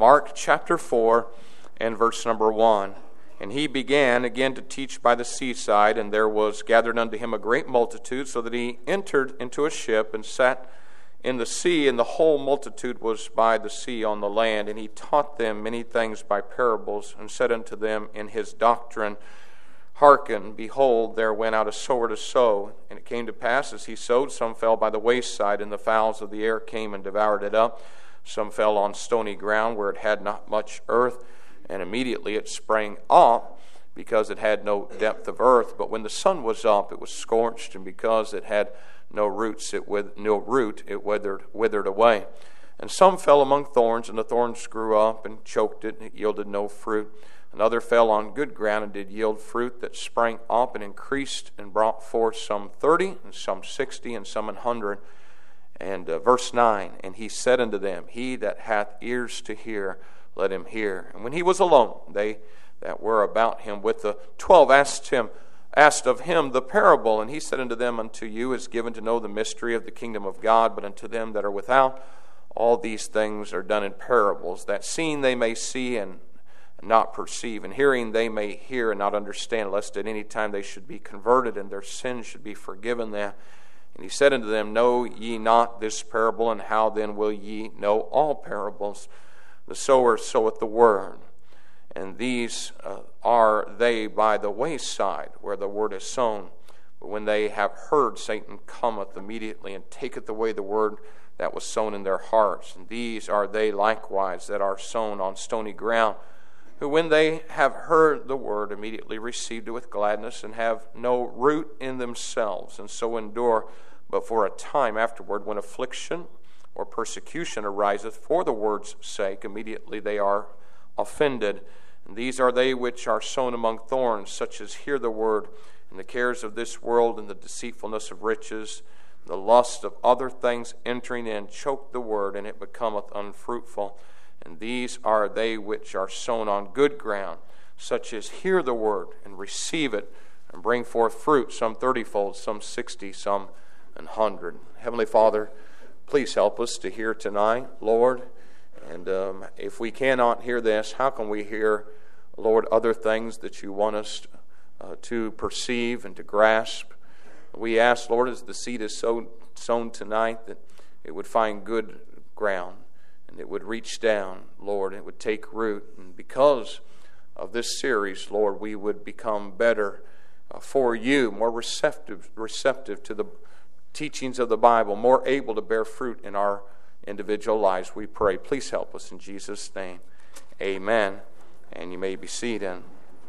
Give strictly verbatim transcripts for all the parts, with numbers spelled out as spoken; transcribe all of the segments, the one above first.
Mark chapter four and verse number one. And he began again to teach by the seaside, and there was gathered unto him a great multitude, so that he entered into a ship and sat in the sea, and the whole multitude was by the sea on the land. And he taught them many things by parables, and said unto them in his doctrine, Hearken, behold, there went out a sower to sow. And it came to pass, as he sowed, some fell by the wayside, and the fowls of the air came and devoured it up. Some fell on stony ground, where it had not much earth, and immediately it sprang up, because it had no depth of earth. But when the sun was up, it was scorched, and because it had no roots, it with no root, it withered withered away. And some fell among thorns, and the thorns grew up and choked it, and it yielded no fruit. Another fell on good ground and did yield fruit that sprang up and increased and brought forth some thirty, and some sixty, and some an hundred. And uh, verse nine, and he said unto them, He that hath ears to hear, let him hear. And when he was alone, they that were about him with the twelve asked him, asked of him the parable. And he said unto them, Unto you is given to know the mystery of the kingdom of God, but unto them that are without, all these things are done in parables, that seeing they may see and not perceive, and hearing they may hear and not understand, lest at any time they should be converted, and their sins should be forgiven them. And he said unto them, Know ye not this parable, and how then will ye know all parables? The sower soweth the word, and these uh, are they by the wayside, where the word is sown. But when they have heard, Satan cometh immediately, and taketh away the word that was sown in their hearts. And these are they likewise that are sown on stony ground, who when they have heard the word, immediately received it with gladness, and have no root in themselves, and so endure but for a time. Afterward, when affliction or persecution ariseth for the word's sake, immediately they are offended. And these are they which are sown among thorns, such as hear the word, and the cares of this world, and the deceitfulness of riches, the lust of other things entering in, choke the word, and it becometh unfruitful. And these are they which are sown on good ground, such as hear the word, and receive it, and bring forth fruit, some thirtyfold, some sixty, some an hundred. Heavenly Father, please help us to hear tonight, Lord. And um, if we cannot hear this, how can we hear, Lord, other things that you want us uh, to perceive and to grasp? We ask, Lord, as the seed is sown, sown tonight, that it would find good ground, and it would reach down, Lord, and it would take root. And because of this series, Lord, we would become better uh, for you, more receptive, receptive to the teachings of the Bible, more able to bear fruit in our individual lives, we pray. Please help us in Jesus' name. Amen. And you may be seated. Let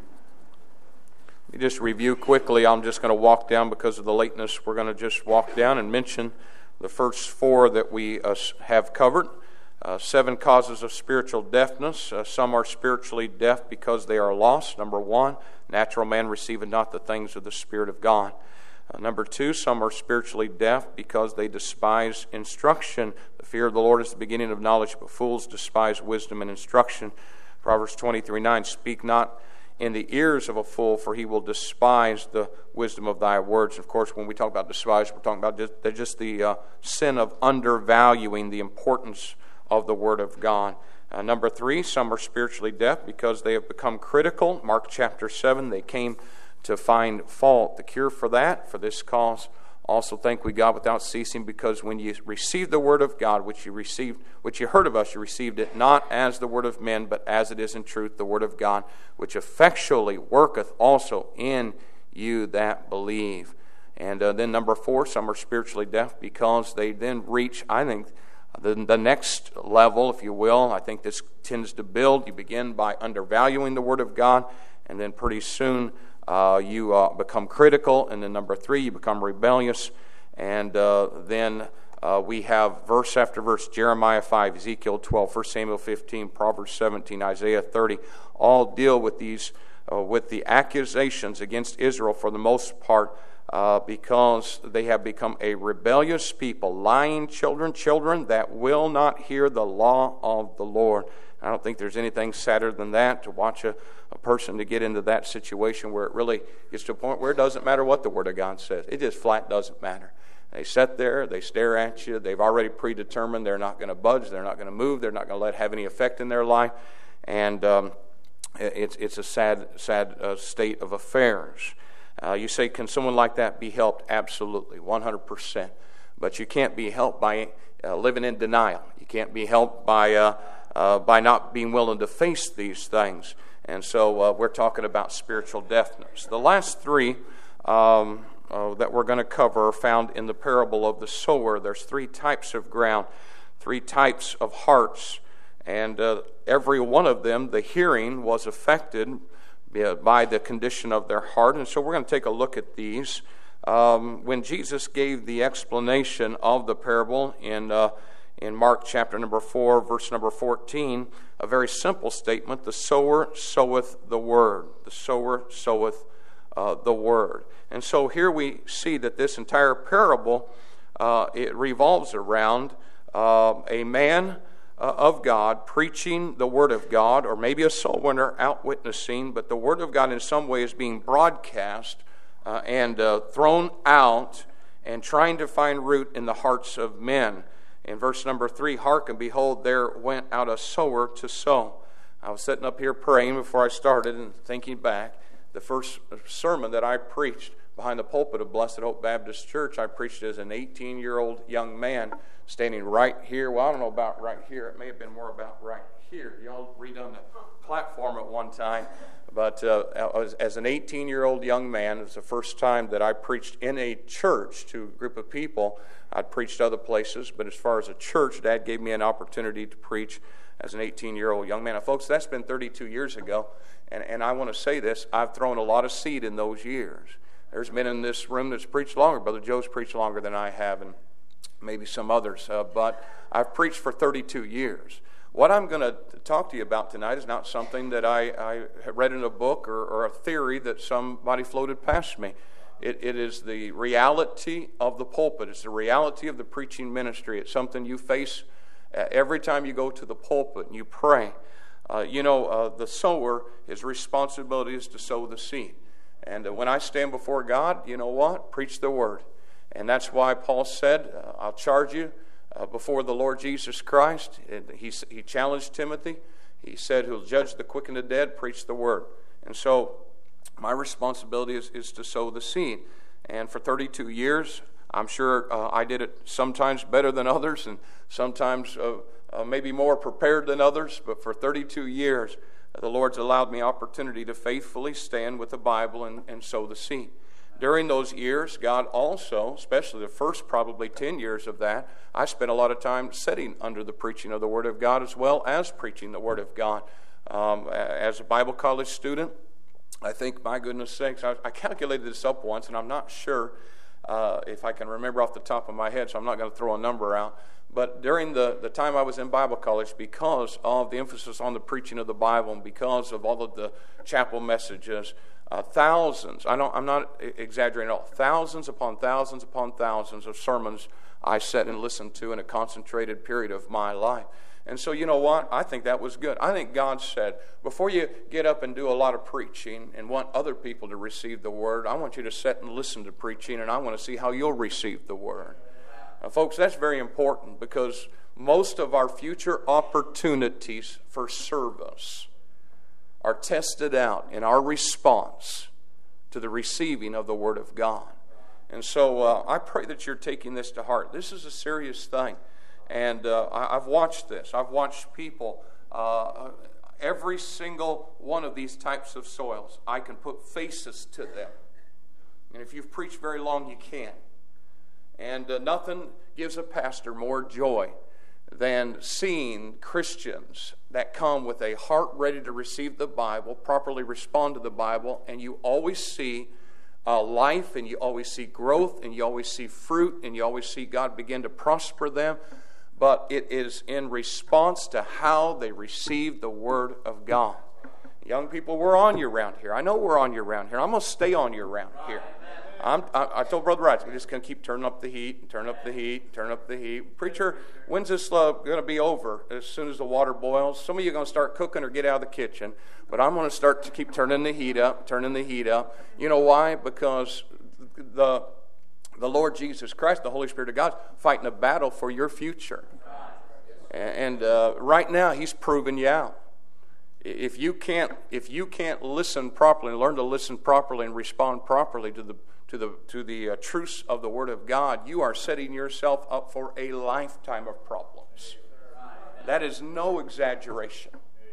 me just review quickly. I'm just going to walk down because of the lateness. We're going to just walk down and mention the first four that we uh, have covered. Uh, seven causes of spiritual deafness. Uh, some are spiritually deaf because they are lost. Number one, natural man receiveth not the things of the Spirit of God. Uh, number two, some are spiritually deaf because they despise instruction. The fear of the Lord is the beginning of knowledge, but fools despise wisdom and instruction. Proverbs twenty-three nine, Speak not in the ears of a fool, for he will despise the wisdom of thy words. Of course, when we talk about despise, we're talking about just, just the uh, sin of undervaluing the importance of the Word of God. Uh, number three, some are spiritually deaf because they have become critical. Mark chapter seven, they came to find fault. The cure for that, for this cause, also thank we God without ceasing, because when you received the word of God, which you received, which you heard of us, you received it not as the word of men, but as it is in truth, the word of God, which effectually worketh also in you that believe. And uh, then number four, some are spiritually deaf because they then reach, I think, the, the next level, if you will. I think this tends to build. You begin by undervaluing the word of God, and then pretty soon Uh, you uh, become critical, and then number three, you become rebellious, and uh, then uh, we have verse after verse, Jeremiah five, Ezekiel twelve, First Samuel fifteen, Proverbs seventeen, Isaiah thirty, all deal with these, uh, with the accusations against Israel for the most part, uh, because they have become a rebellious people, lying children, children that will not hear the law of the Lord. I don't think there's anything sadder than that, to watch a, a person to get into that situation where it really gets to a point where it doesn't matter what the Word of God says. It just flat doesn't matter. They sit there, they stare at you. They've already predetermined they're not going to budge, they're not going to move, they're not going to let it have any effect in their life. And um, it's it's a sad, sad uh, state of affairs. Uh, you say, can someone like that be helped? Absolutely, one hundred percent. But you can't be helped by uh, living in denial. You can't be helped by uh, uh, by not being willing to face these things. And so uh, we're talking about spiritual deafness. The last three um, uh, that we're going to cover are found in the parable of the sower. There's three types of ground, three types of hearts, and uh, every one of them, the hearing was affected by the condition of their heart. And so we're going to take a look at these. Um, when Jesus gave the explanation of the parable in uh, in Mark chapter number four, verse number fourteen, a very simple statement: the sower soweth the word. The sower soweth uh, the word. And so here we see that this entire parable, uh, it revolves around uh, a man uh, of God preaching the word of God, or maybe a soul winner out witnessing, but the word of God in some way is being broadcast uh, and uh, thrown out and trying to find root in the hearts of men. In verse number three, hearken, behold, there went out a sower to sow. I was sitting up here praying before I started and thinking back. The first sermon that I preached behind the pulpit of Blessed Hope Baptist Church, I preached as an eighteen-year-old young man standing right here. Well, I don't know about right here. It may have been more about right here. Y'all redone the platform at one time. But uh, as, as an eighteen-year-old young man, it was the first time that I preached in a church to a group of people. I'd preached other places, but as far as a church, Dad gave me an opportunity to preach as an eighteen-year-old young man. Now, folks, that's been thirty-two years ago, and, and I want to say this. I've thrown a lot of seed in those years. There's men in this room that's preached longer. Brother Joe's preached longer than I have, and maybe some others, uh, but I've preached for thirty-two years. What I'm going to talk to you about tonight is not something that I, I read in a book or, or a theory that somebody floated past me. It, it is the reality of the pulpit. It's the reality of the preaching ministry. It's something you face every time you go to the pulpit and you pray. Uh, you know, uh, the sower, his responsibility is to sow the seed. And uh, when I stand before God, you know what? Preach the word. And that's why Paul said, uh, I'll charge you Uh, before the Lord Jesus Christ. He, he challenged Timothy. He said, who'll judge the quick and the dead, preach the word. And so my responsibility is, is to sow the seed. And for thirty-two years, I'm sure uh, I did it sometimes better than others, and sometimes uh, uh, maybe more prepared than others. But for thirty-two years, uh, the Lord's allowed me opportunity to faithfully stand with the Bible and, and sow the seed. During those years, God also, especially the first probably ten years of that, I spent a lot of time sitting under the preaching of the Word of God as well as preaching the Word of God. Um, as a Bible college student, I think, my goodness sakes, I, I calculated this up once, and I'm not sure uh, if I can remember off the top of my head, so I'm not going to throw a number out. But during the, the time I was in Bible college, because of the emphasis on the preaching of the Bible and because of all of the chapel messages, uh, thousands, I don't, I'm not exaggerating at all, thousands upon thousands upon thousands of sermons I sat and listened to in a concentrated period of my life. And so, you know what? I think that was good. I think God said, before you get up and do a lot of preaching and want other people to receive the Word, I want you to sit and listen to preaching, and I want to see how you'll receive the Word. Now, folks, that's very important, because most of our future opportunities for service are tested out in our response to the receiving of the Word of God. And so uh, I pray that you're taking this to heart. This is a serious thing. And uh, I, I've watched this. I've watched people, uh, every single one of these types of soils, I can put faces to them. And if you've preached very long, you can. And uh, nothing gives a pastor more joy than seeing Christians that come with a heart ready to receive the Bible, properly respond to the Bible, and you always see uh, life, and you always see growth, and you always see fruit, and you always see God begin to prosper them. But it is in response to how they receive the Word of God. Young people, we're on you around here. I know we're on you around here. I'm going to stay on you around here. I'm, I, I told Brother Wright, we're just going to keep turning up the heat, turn up the heat, turn up the heat. Preacher, when's this uh, going to be over? As soon as the water boils? Some of you are going to start cooking or get out of the kitchen. But I'm going to start to keep turning the heat up, turning the heat up. You know why? Because the the Lord Jesus Christ, the Holy Spirit of God, fighting a battle for your future. And uh, right now, He's proving you out. If you can't, if you can't listen properly, learn to listen properly and respond properly to the to the to the uh, truths of the Word of God, you are setting yourself up for a lifetime of problems. That is no exaggeration.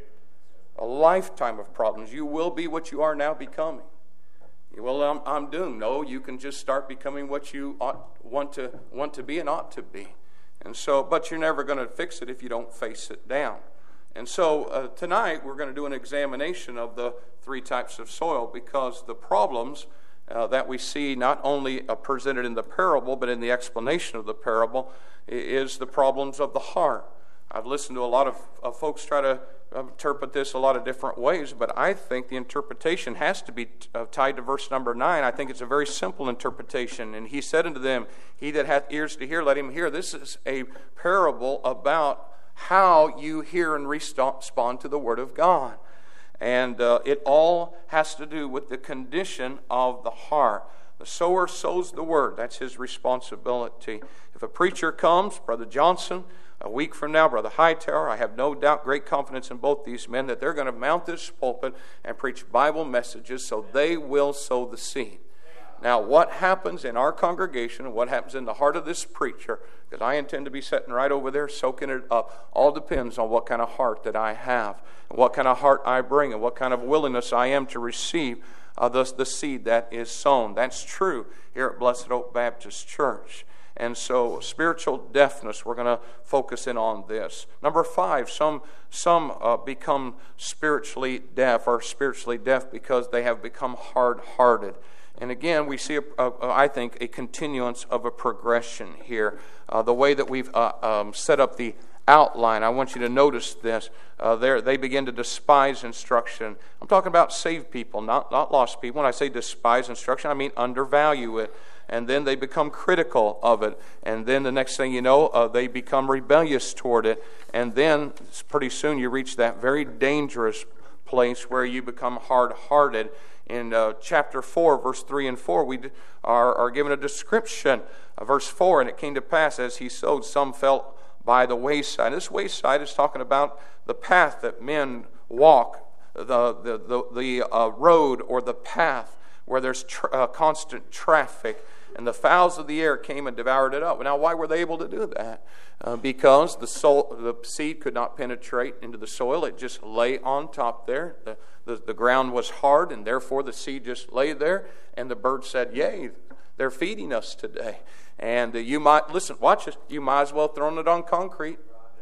A lifetime of problems. You will be what you are now becoming. Well, I'm, I'm doomed. No, you can just start becoming what you ought, want to want to be and ought to be. And so, but you're never going to fix it if you don't face it down. And so uh, tonight we're going to do an examination of the three types of soil, because the problems uh, that we see not only uh, presented in the parable but in the explanation of the parable is the problems of the heart. I've listened to a lot of uh, folks try to interpret this a lot of different ways, but I think the interpretation has to be t- uh, tied to verse number nine. I think it's a very simple interpretation. And he said unto them, he that hath ears to hear, let him hear. This is a parable about how you hear and respond to the Word of God. And uh, it all has to do with the condition of the heart. The sower sows the Word. That's his responsibility. If a preacher comes, Brother Johnson, a week from now, Brother Hightower, I have no doubt, great confidence in both these men, that they're going to mount this pulpit and preach Bible messages, so they will sow the seed. Now, what happens in our congregation and what happens in the heart of this preacher, because I intend to be sitting right over there soaking it up, all depends on what kind of heart that I have, and what kind of heart I bring, and what kind of willingness I am to receive uh, the, the seed that is sown. That's true here at Blessed Oak Baptist Church. And so spiritual deafness, we're going to focus in on this. Number five, some some uh, become spiritually deaf or spiritually deaf because they have become hard-hearted. And again, we see, a, a, I think, a continuance of a progression here. Uh, the way that we've uh, um, set up the outline, I want you to notice this. Uh, there, they begin to despise instruction. I'm talking about saved people, not, not lost people. When I say despise instruction, I mean undervalue it. And then they become critical of it. And then the next thing you know, uh, they become rebellious toward it. And then pretty soon you reach that very dangerous place where you become hard-hearted. In uh, chapter four, verse three and four, we are, are given a description. Uh, verse four, and it came to pass as he sowed, some fell by the wayside. This wayside is talking about the path that men walk, the the the, the uh, road or the path where there's tra- uh, constant traffic. And the fowls of the air came and devoured it up. Now, why were they able to do that? Uh, because the soul, the seed could not penetrate into the soil. It just lay on top there. The, the, the ground was hard, and therefore the seed just lay there. And the bird said, yay, they're feeding us today. And uh, you might, listen, watch this. You might as well have thrown it on concrete.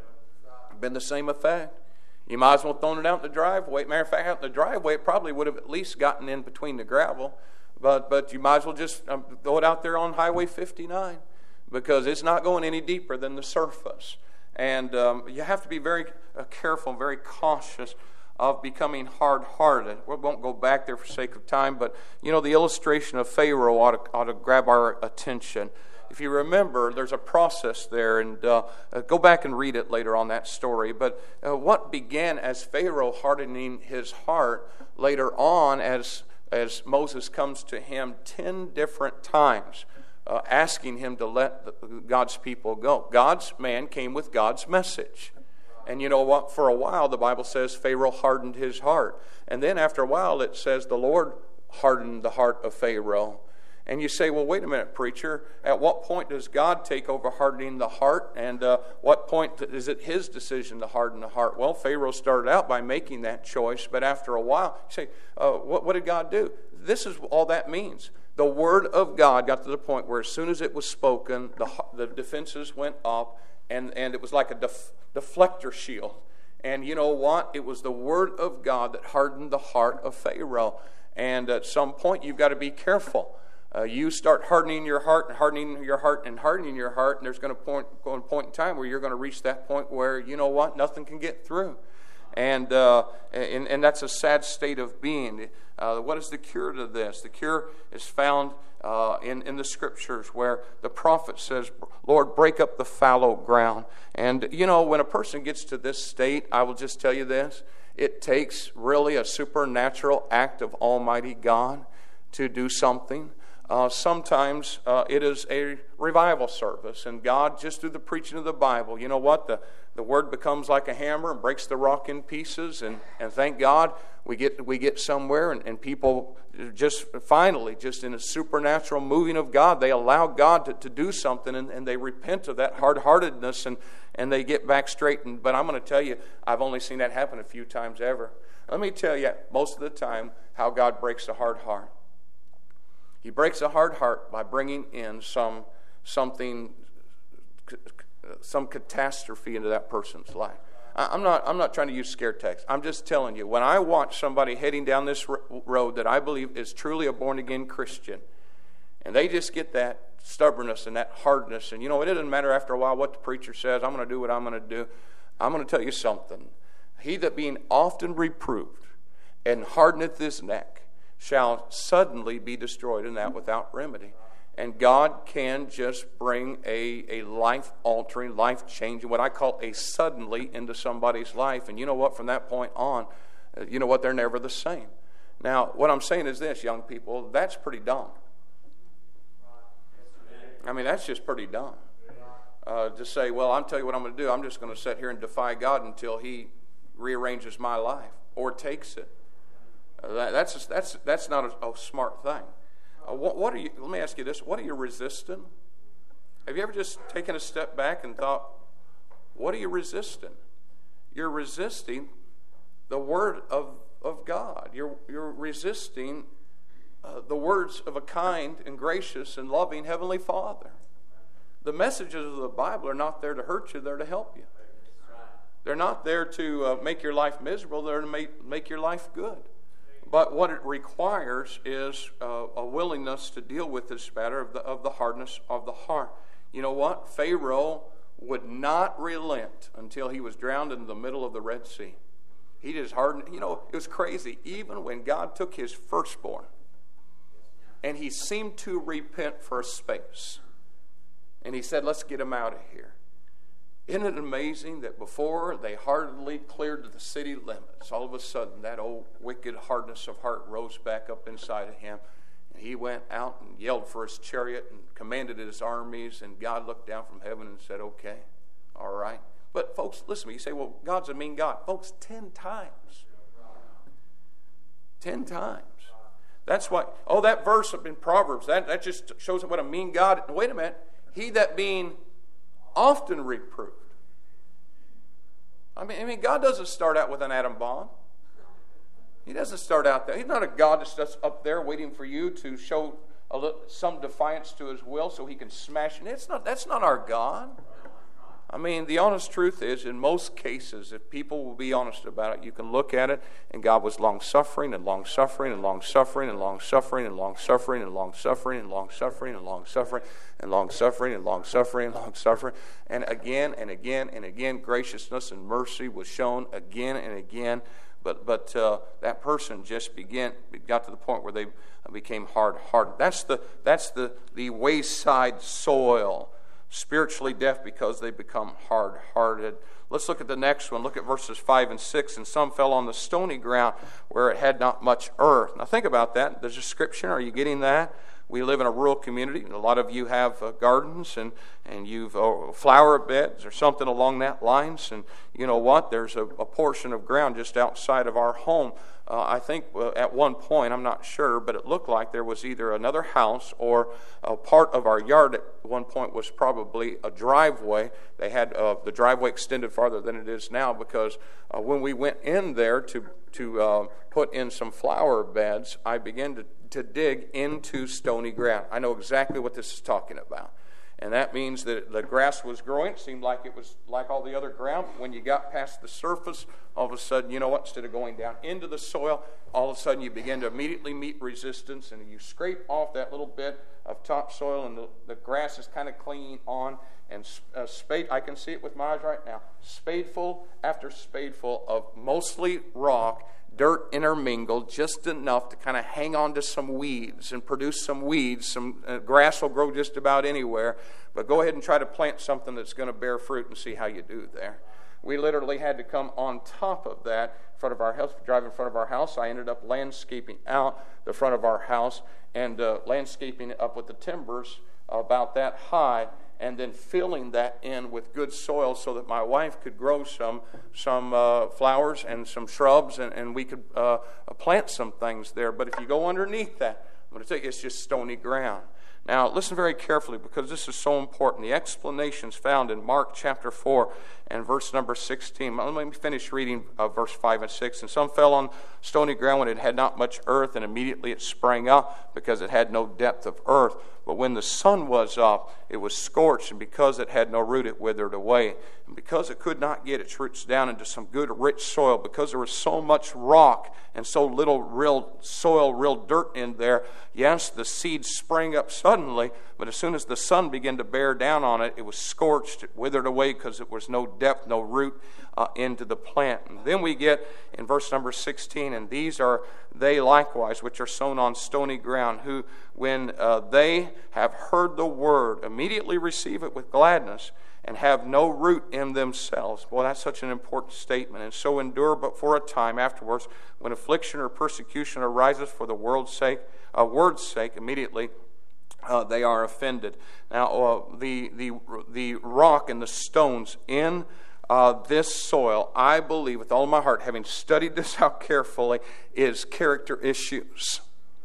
Been the same effect. You might as well have thrown it out in the driveway. Matter of fact, out in the driveway, it probably would have at least gotten in between the gravel. But but you might as well just um, throw it out there on Highway fifty-nine, because it's not going any deeper than the surface. And um, you have to be very uh, careful, very cautious of becoming hard-hearted. We won't go back there for sake of time, but you know the illustration of Pharaoh ought to, ought to grab our attention. If you remember, there's a process there, and uh, uh, go back and read it later on that story. But uh, what began as Pharaoh hardening his heart, later on as as Moses comes to him ten different times, uh, asking him to let the, God's people go. God's man came with God's message. And you know what? For a while, the Bible says Pharaoh hardened his heart. And then after a while, it says the Lord hardened the heart of Pharaoh. And you say, well, wait a minute, preacher. At what point does God take over hardening the heart? And uh, what point is it his decision to harden the heart? Well, Pharaoh started out by making that choice. But after a while, you say, uh, what, what did God do? This is all that means. The Word of God got to the point where as soon as it was spoken, the, the defenses went up. And, and it was like a def, deflector shield. And you know what? It was the Word of God that hardened the heart of Pharaoh. And at some point, you've got to be careful. Uh, you start hardening your heart and hardening your heart and hardening your heart, and there's going to point, go a point in time where you're going to reach that point where, you know what, nothing can get through. And, uh, and, and that's a sad state of being. Uh, what is the cure to this? The cure is found uh, in, in the Scriptures where the prophet says, Lord, break up the fallow ground. And, you know, when a person gets to this state, I will just tell you this, it takes really a supernatural act of Almighty God to do something. Uh, sometimes uh, it is a revival service, and God, just through the preaching of the Bible, you know what? The, the Word becomes like a hammer and breaks the rock in pieces, and, and thank God we get we get somewhere, and, and people just finally, just in a supernatural moving of God, they allow God to, to do something, and, and they repent of that hard-heartedness, and, and they get back straightened. But I'm going to tell you, I've only seen that happen a few times ever. Let me tell you, most of the time, how God breaks a hard heart. He breaks a hard heart by bringing in some something, some catastrophe into that person's life. I'm not, I'm not trying to use scare text. I'm just telling you, when I watch somebody heading down this road that I believe is truly a born-again Christian, and they just get that stubbornness and that hardness, and you know, it doesn't matter after a while what the preacher says, I'm going to do what I'm going to do. I'm going to tell you something. He that being often reproved and hardeneth his neck shall suddenly be destroyed, and that without remedy. And God can just bring a, a life-altering, life-changing, what I call a suddenly into somebody's life. And you know what? From that point on, you know what? They're never the same. Now, what I'm saying is this, young people, that's pretty dumb. I mean, that's just pretty dumb. Uh, to say, well, I'll tell you what I'm going to do. I'm just going to sit here and defy God until He rearranges my life or takes it. Uh, that, that's that's that's not a, a smart thing. Uh, what, what are you? Let me ask you this: what are you resisting? Have you ever just taken a step back and thought, what are you resisting? You're resisting the word of of God. You're you're resisting uh, the words of a kind and gracious and loving Heavenly Father. The messages of the Bible are not there to hurt you; they're to help you. They're not there to uh, make your life miserable; they're to make make your life good. But what it requires is uh, a willingness to deal with this matter of the, of the hardness of the heart. You know what? Pharaoh would not relent until he was drowned in the middle of the Red Sea. He just hardened. You know, it was crazy. Even when God took his firstborn and he seemed to repent for a space, and he said, let's get him out of here. Isn't it amazing that before they hardly cleared the city limits, all of a sudden that old wicked hardness of heart rose back up inside of him, and he went out and yelled for his chariot and commanded his armies, and God looked down from heaven and said, okay, all right. But folks, listen to me. You say, well, God's a mean God. Folks, ten times. Ten times. That's why, oh, that verse in Proverbs, that, that just shows what a mean God. Wait a minute. He that being often reproved. I mean, I mean, God doesn't start out with an atom bomb. He doesn't start out there. He's not a God that's just up there waiting for you to show a little, some defiance to His will so He can smash it. It's not. That's not our God. I mean, the honest truth is, in most cases, if people will be honest about it, you can look at it, and God was long-suffering and long-suffering and long-suffering and long-suffering and long-suffering and long-suffering and long-suffering and long-suffering and long-suffering and long-suffering and long-suffering. And again and again and again, graciousness and mercy was shown again and again. But but uh, that person just began got to the point where they became hard-hearted. That's the that's the the wayside soil. Spiritually deaf because they become hard-hearted. Let's look at the next one. Look at verses five and six. And some fell on the stony ground where it had not much earth. Now think about that. The description, are you getting that? We live in a rural community. A lot of you have uh, gardens and, and you've uh, flower beds or something along that lines. And you know what? There's a, a portion of ground just outside of our home. Uh, I think uh, at one point, I'm not sure, but it looked like there was either another house or a part of our yard at one point was probably a driveway. They had uh, the driveway extended farther than it is now because uh, when we went in there to, to uh, put in some flower beds, I began to, to dig into stony ground. I know exactly what this is talking about. And that means that the grass was growing. It seemed like it was like all the other ground. When you got past the surface, all of a sudden, you know what? Instead of going down into the soil, all of a sudden you begin to immediately meet resistance, and you scrape off that little bit of topsoil, and the, the grass is kind of clinging on. And uh, spade, I can see it with my eyes right now. Spadeful after spadeful of mostly rock, dirt intermingled, just enough to kind of hang on to some weeds and produce some weeds. Some uh, grass will grow just about anywhere, but go ahead and try to plant something that's going to bear fruit and see how you do there. We literally had to come on top of that in front of our house, drive in front of our house. I ended up landscaping out the front of our house and uh, landscaping it up with the timbers about that high, and then filling that in with good soil so that my wife could grow some some uh, flowers and some shrubs, and, and we could uh, plant some things there. But if you go underneath that, I'm going to tell you, it's just stony ground. Now, listen very carefully, because this is so important. The explanation's found in Mark chapter four and verse number sixteen. Let me finish reading uh, verse five and six. And some fell on stony ground when it had not much earth, and immediately it sprang up, because it had no depth of earth. But when the sun was up, it was scorched, and because it had no root, it withered away. And because it could not get its roots down into some good, rich soil, because there was so much rock and so little real soil, real dirt in there, yes, the seed sprang up suddenly, but as soon as the sun began to bear down on it, it was scorched, it withered away, because there was no depth, no root uh, into the plant. And then we get in verse number sixteen, and these are they likewise, which are sown on stony ground, who, when uh, they have heard the word, immediately receive it with gladness, and have no root in themselves. Boy, that's such an important statement. And so endure but for a time. Afterwards, when affliction or persecution arises for the world's sake, uh, word's sake, immediately uh, they are offended. Now, uh, the the the rock and the stones in uh, this soil, I believe with all my heart, having studied this out carefully, is character issues.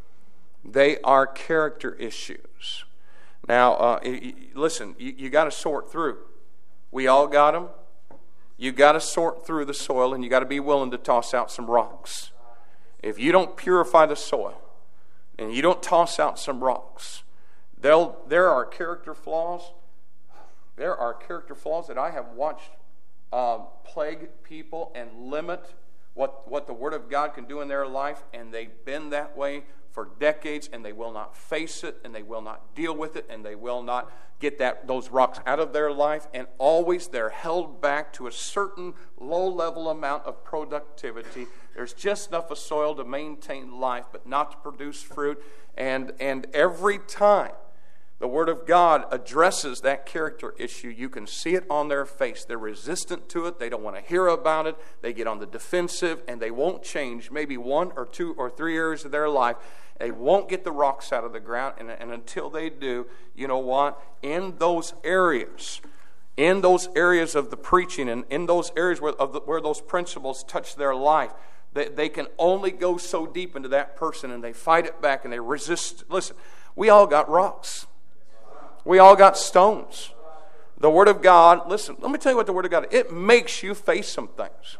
They are character issues. Now, uh, listen, you, you got to sort through. We all got them. You got to sort through the soil, and you got to be willing to toss out some rocks. If you don't purify the soil, and you don't toss out some rocks, there'll, there are character flaws. There are character flaws that I have watched uh, plague people and limit what, what the Word of God can do in their life, and they've been that way for decades, and they will not face it, and they will not deal with it, and they will not get that those rocks out of their life, and always they're held back to a certain low-level amount of productivity. There's just enough of soil to maintain life, but not to produce fruit, and, and every time the Word of God addresses that character issue, you can see it on their face. They're resistant to it. They don't want to hear about it. They get on the defensive, and they won't change maybe one or two or three areas of their life. They won't get the rocks out of the ground, and, and until they do, you know what? In those areas, in those areas of the preaching, and in those areas where, of the, where those principles touch their life, they, they can only go so deep into that person, and they fight it back, and they resist. Listen, we all got rocks. We all got stones. The Word of God, listen, let me tell you what the Word of God is. It makes you face some things.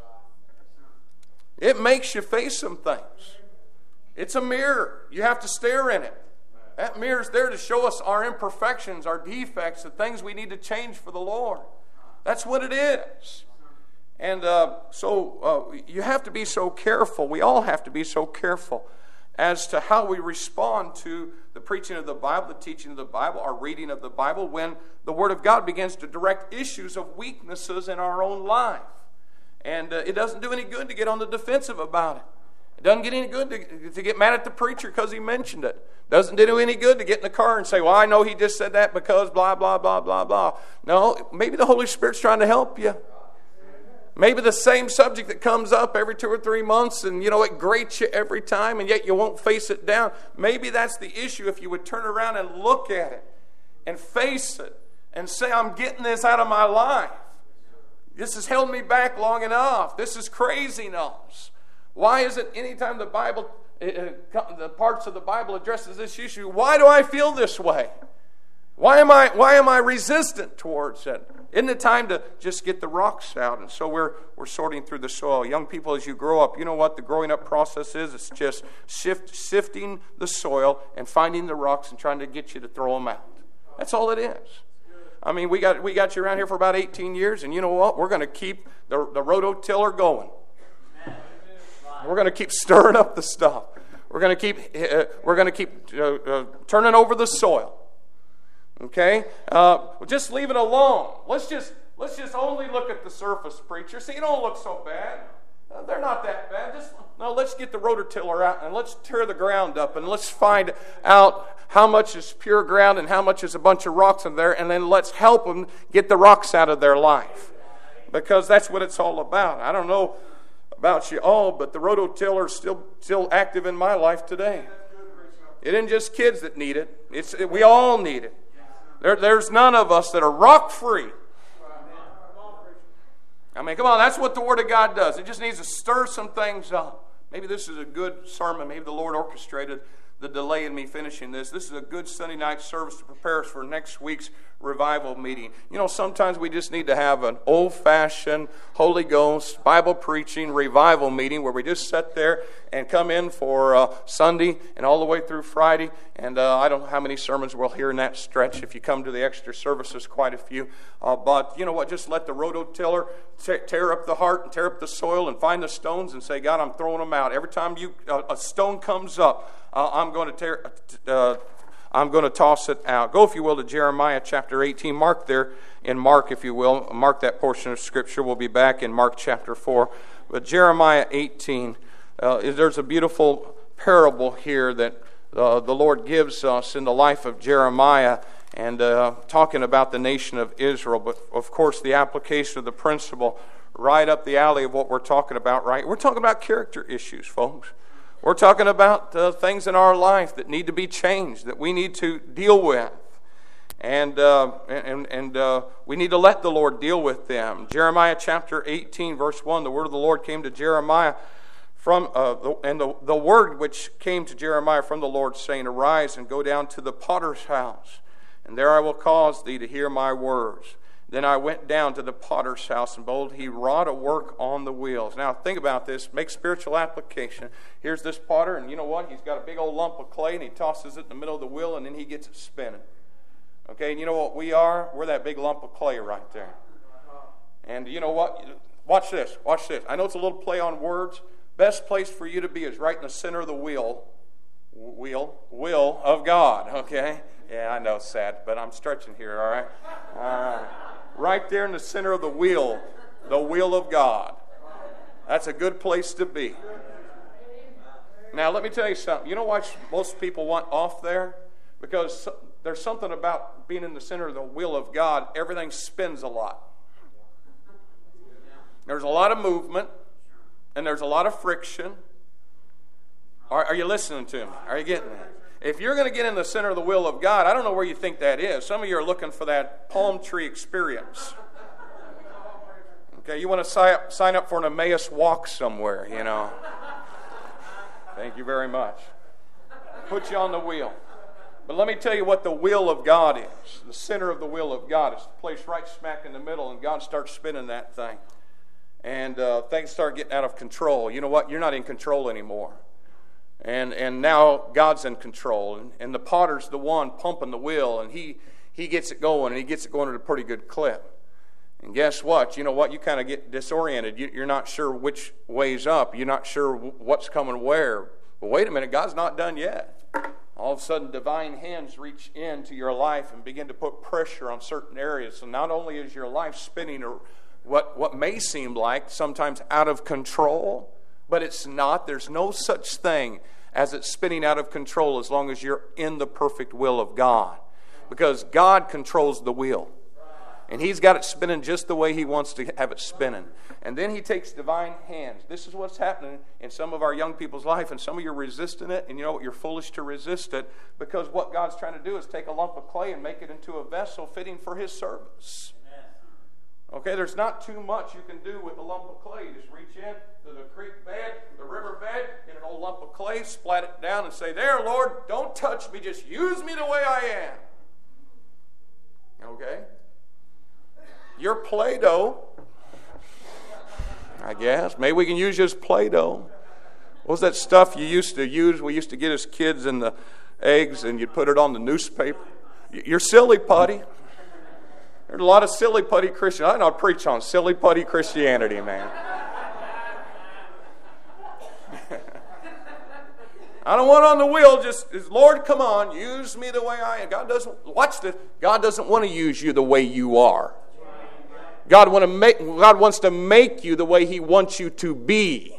It makes you face some things. It's a mirror. You have to stare in it. That mirror's there to show us our imperfections, our defects, the things we need to change for the Lord. That's what it is. And uh, so uh, you have to be so careful. We all have to be so careful as to how we respond to the preaching of the Bible, the teaching of the Bible, our reading of the Bible, when the Word of God begins to direct issues of weaknesses in our own life. And uh, it doesn't do any good to get on the defensive about it. It doesn't get any good to, to get mad at the preacher because he mentioned it. It doesn't do any good to get in the car and say, well, I know he just said that because blah, blah, blah, blah, blah. No, maybe the Holy Spirit's trying to help you. Maybe the same subject that comes up every two or three months and, you know, it grates you every time and yet you won't face it down. Maybe that's the issue if you would turn around and look at it and face it and say, I'm getting this out of my life. This has held me back long enough. This is craziness. Why is it anytime the Bible, uh, the parts of the Bible addresses this issue, why do I feel this way? Why am I why am I resistant towards it? Isn't it time to just get the rocks out? And so we're we're sorting through the soil. Young people, as you grow up, you know what the growing up process is? It's just shift, sifting the soil and finding the rocks and trying to get you to throw them out. That's all it is. I mean, we got we got you around here for about eighteen years, and you know what? We're going to keep the, the rototiller going. We're going to keep stirring up the stuff. We're going to keep uh, we're going to keep uh, uh, turning over the soil. Okay, uh, well, just leave it alone. Let's just let's just only look at the surface, preacher. See, you don't look so bad. Uh, they're not that bad. Just no. Let's get the rototiller out and let's tear the ground up and let's find out how much is pure ground and how much is a bunch of rocks in there, and then let's help them get the rocks out of their life. because that's what it's all about. I don't know about you all, but the rototiller is still, still active in my life today. It isn't just kids that need it. It's, it we all need it. There, there's none of us that are rock-free. I mean, come on, that's what the Word of God does. It just needs to stir some things up. Maybe this is a good sermon. Maybe the Lord orchestrated the delay in me finishing this. This is a good Sunday night service to prepare us for next week's revival meeting. You know, sometimes we just need to have an old-fashioned Holy Ghost Bible preaching revival meeting where we just sit there and come in for uh, Sunday and all the way through Friday. And uh, I don't know how many sermons we'll hear in that stretch. If you come to the extra services, quite a few. Uh, but you know what? Just let the rototiller t- tear up the heart and tear up the soil and find the stones and say, God, I'm throwing them out. Every time you uh, a stone comes up, uh, I'm going to tear. Uh, I'm going to toss it out. Go, if you will, to Jeremiah chapter eighteen. Mark there in Mark, if you will. Mark that portion of Scripture. We'll be back in Mark chapter four. But Jeremiah eighteen, uh, there's a beautiful parable here that uh, the Lord gives us in the life of Jeremiah, and uh, talking about the nation of Israel. But, of course, the application of the principle right up the alley of what we're talking about, right? We're talking about character issues, folks. We're talking about uh, things in our life that need to be changed, that we need to deal with. And uh, and, and uh, we need to let the Lord deal with them. Jeremiah chapter eighteen, verse one, the word of the Lord came to Jeremiah from, uh, the, and the, the word which came to Jeremiah from the Lord, saying, Arise and go down to the potter's house, and there I will cause thee to hear my words. Then I went down to the potter's house, and behold, he wrought a work on the wheels. Now, think about this. Make spiritual application. Here's this potter, and you know what? He's got a big old lump of clay, and he tosses it in the middle of the wheel, and then he gets it spinning. Okay, and you know what we are? We're that big lump of clay right there. And you know what? Watch this. Watch this. I know it's a little play on words. Best place for you to be is right in the center of the wheel. Wheel. Will of God. Okay? Yeah, I know it's sad, but I'm stretching here, all right? All right. Right there in the center of the wheel, the wheel of God. That's a good place to be. Now, let me tell you something. You know why most people want off there? Because there's something about being in the center of the wheel of God. Everything spins a lot. There's a lot of movement, and there's a lot of friction. Are, are you listening to me? Are you getting that? If you're going to get in the center of the will of God, I don't know where you think that is. Some of you are looking for that palm tree experience. Okay, you want to sign up, sign up for an Emmaus walk somewhere, you know. Thank you very much. Put you on the wheel. But let me tell you what the will of God is. The center of the will of God is placed right smack in the middle, and God starts spinning that thing. And uh, things start getting out of control. You know what? You're not in control anymore. And and now God's in control, and, and the potter's the one pumping the wheel, and he, he gets it going, and he gets it going at a pretty good clip. And guess what? You know what? You kind of get disoriented. You, you're not sure which way's up. You're not sure what's coming where. But wait a minute, God's not done yet. All of a sudden, divine hands reach into your life and begin to put pressure on certain areas. So not only is your life spinning or what, what may seem like sometimes out of control, but it's not. There's no such thing as it's spinning out of control as long as you're in the perfect will of God. Because God controls the wheel. And He's got it spinning just the way He wants to have it spinning. And then He takes divine hands. This is what's happening in some of our young people's life. And some of you are resisting it. And you know what? You're foolish to resist it. Because what God's trying to do is take a lump of clay and make it into a vessel fitting for His service. Okay, there's not too much you can do with a lump of clay. You just reach in to the creek bed, the river bed, get an old lump of clay, splat it down, and say, there, Lord, don't touch me. Just use me the way I am. Okay? You're Play-Doh, I guess. Maybe we can use you as Play-Doh. What was that stuff you used to use? We used to get as kids in the eggs, and you'd put it on the newspaper. You're silly putty. There's a lot of silly putty Christians. I know I preach on silly putty Christianity, man. I don't want on the wheel. Just, Lord, come on, use me the way I am. God doesn't, watch this. God doesn't want to use you the way you are. God want to make. God wants to make you the way He wants you to be.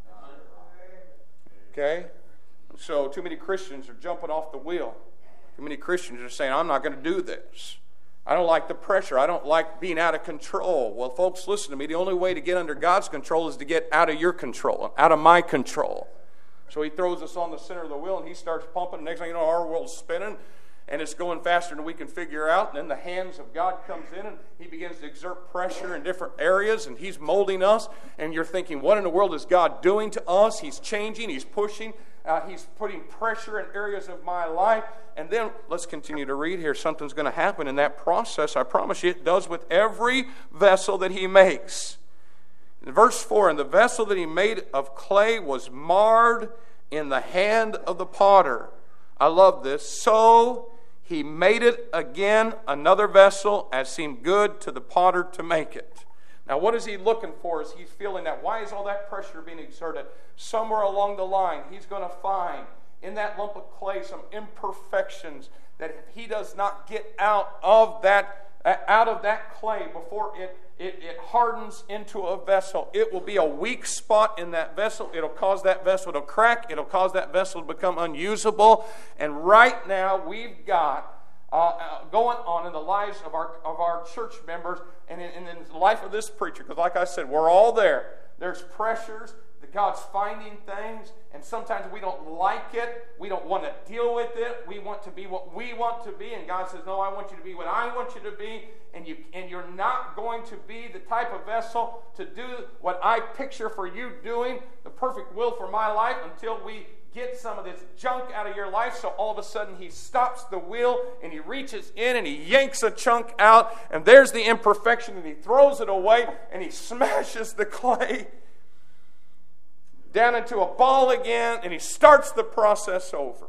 Okay? So too many Christians are jumping off the wheel. Too many Christians are saying, I'm not going to do this. I don't like the pressure. I don't like being out of control. Well, folks, listen to me. The only way to get under God's control is to get out of your control, out of my control. So he throws us on the center of the wheel, and he starts pumping. Next thing you know, our world's spinning, and it's going faster than we can figure out. And then the hands of God comes in, and he begins to exert pressure in different areas, and he's molding us. And you're thinking, what in the world is God doing to us? He's changing. He's pushing. Uh, he's putting pressure in areas of my life. And then, let's continue to read here. Something's going to happen in that process. I promise you, it does with every vessel that he makes. In verse four, and the vessel that he made of clay was marred in the hand of the potter. I love this. So he made it again another vessel as seemed good to the potter to make it. Now, what is he looking for as he's feeling that? Why is all that pressure being exerted? Somewhere along the line, he's going to find in that lump of clay some imperfections that if he does not get out of that, out of that clay before it, it, it hardens into a vessel, it will be a weak spot in that vessel. It'll cause that vessel to crack. It'll cause that vessel to become unusable. And right now, we've got Uh, uh, going on in the lives of our of our church members and in, in the life of this preacher, because like I said, we're all there. There's pressures that God's finding things, and sometimes we don't like it. We don't want to deal with it. We want to be what we want to be, and God says, no, I want you to be what I want you to be, and you and you're not going to be the type of vessel to do what I picture for you doing, the perfect will for my life, until we get some of this junk out of your life. So all of a sudden he stops the wheel and he reaches in and he yanks a chunk out, and there's the imperfection, and he throws it away and he smashes the clay down into a ball again, and he starts the process over.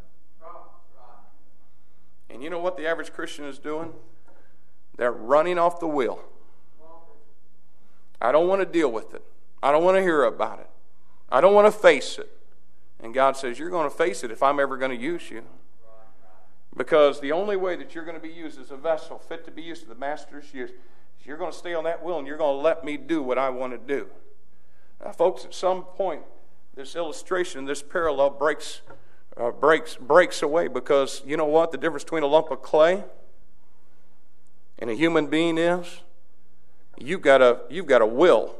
And you know what the average Christian is doing? They're running off the wheel. I don't want to deal with it. I don't want to hear about it. I don't want to face it. And God says, you're going to face it if I'm ever going to use you. Because the only way that you're going to be used as a vessel fit to be used to the Master's use is you're going to stay on that wheel and you're going to let me do what I want to do. Now, folks, at some point, this illustration, this parallel breaks, uh, breaks, breaks away, because you know what the difference between a lump of clay and a human being is? You've got a, you've got a will.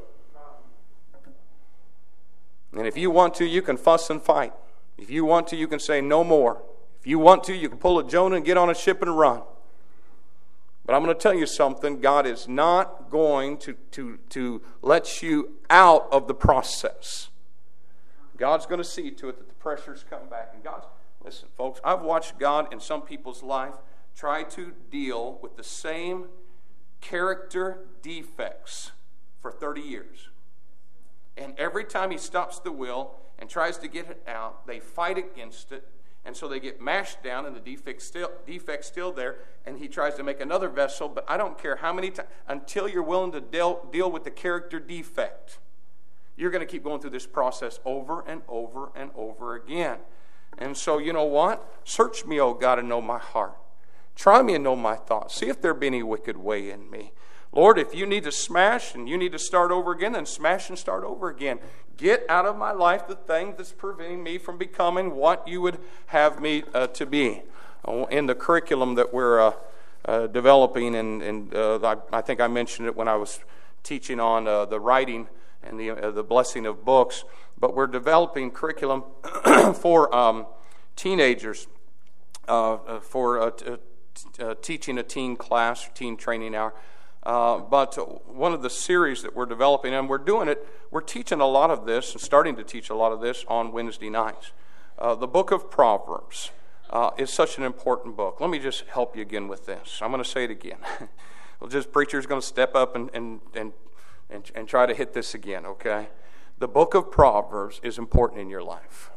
And if you want to, you can fuss and fight. If you want to, you can say no more. If you want to, you can pull a Jonah and get on a ship and run. But I'm going to tell you something. God is not going to, to, to let you out of the process. God's going to see to it that the pressures come back. And God's, listen, folks, I've watched God in some people's life try to deal with the same character defects for thirty years. And every time he stops the wheel and tries to get it out, they fight against it. And so they get mashed down, and the defect's still, defect's still there. And he tries to make another vessel. But I don't care how many times, until you're willing to deal, deal with the character defect, you're going to keep going through this process over and over and over again. And so, you know what? Search me, O God, and know my heart. Try me and know my thoughts. See if there be any wicked way in me. Lord, if you need to smash and you need to start over again, then smash and start over again. Get out of my life the thing that's preventing me from becoming what you would have me uh, to be. In the curriculum that we're uh, uh, developing, and, and uh, I, I think I mentioned it when I was teaching on uh, the writing and the, uh, the blessing of books, but we're developing curriculum for um, teenagers, uh, for uh, t- uh, teaching a teen class, teen training hour. Uh, but one of the series that we're developing, and we're doing it, we're teaching a lot of this, and starting to teach a lot of this on Wednesday nights. Uh, the book of Proverbs uh, is such an important book. Let me just help you again with this. I'm going to say it again. Well, just preacher's going to step up and, and, and, and, and try to hit this again, okay? The book of Proverbs is important in your life.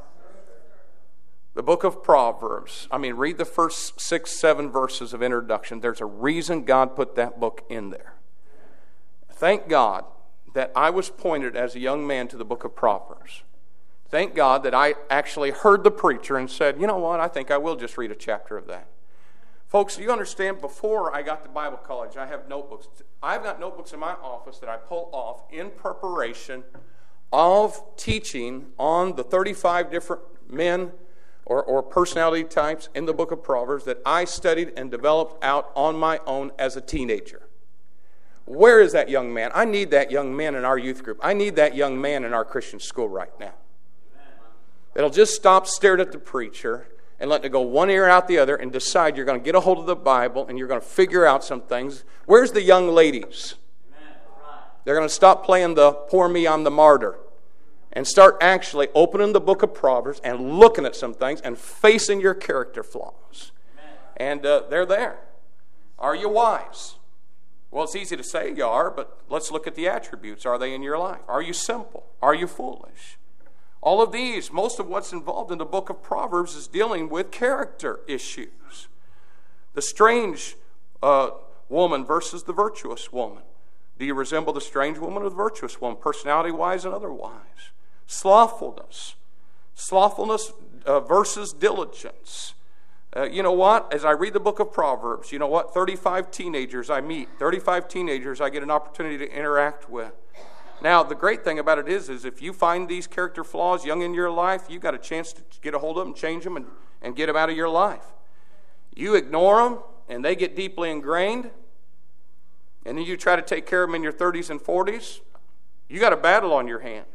The book of Proverbs, I mean, read the first six, seven verses of introduction. There's a reason God put that book in there. Thank God that I was pointed as a young man to the book of Proverbs. Thank God that I actually heard the preacher and said, you know what, I think I will just read a chapter of that. Folks, you understand, before I got to Bible college, I have notebooks. I've got notebooks in my office that I pull off in preparation of teaching on the thirty-five different men or, or personality types in the book of Proverbs that I studied and developed out on my own as a teenager. Where is that young man? I need that young man in our youth group. I need that young man in our Christian school right now. That'll just stop staring at the preacher and let it go one ear out the other and decide you're going to get a hold of the Bible and you're going to figure out some things. Where's the young ladies? They're going to stop playing the poor me, I'm the martyr, and start actually opening the book of Proverbs and looking at some things and facing your character flaws. And uh, they're there. Are you wise? Well, it's easy to say you are, but let's look at the attributes. Are they in your life? Are you simple? Are you foolish? All of these, most of what's involved in the book of Proverbs is dealing with character issues. The strange uh, woman versus the virtuous woman. Do you resemble the strange woman or the virtuous woman, personality-wise and otherwise? Slothfulness. Slothfulness uh, versus diligence. Uh, you know what? As I read the book of Proverbs, you know what? thirty-five teenagers I meet, thirty-five teenagers I get an opportunity to interact with. Now, the great thing about it is, is if you find these character flaws young in your life, you got a chance to get a hold of them, change them, and, and get them out of your life. You ignore them, and they get deeply ingrained, and then you try to take care of them in your thirties and forties, you got a battle on your hands.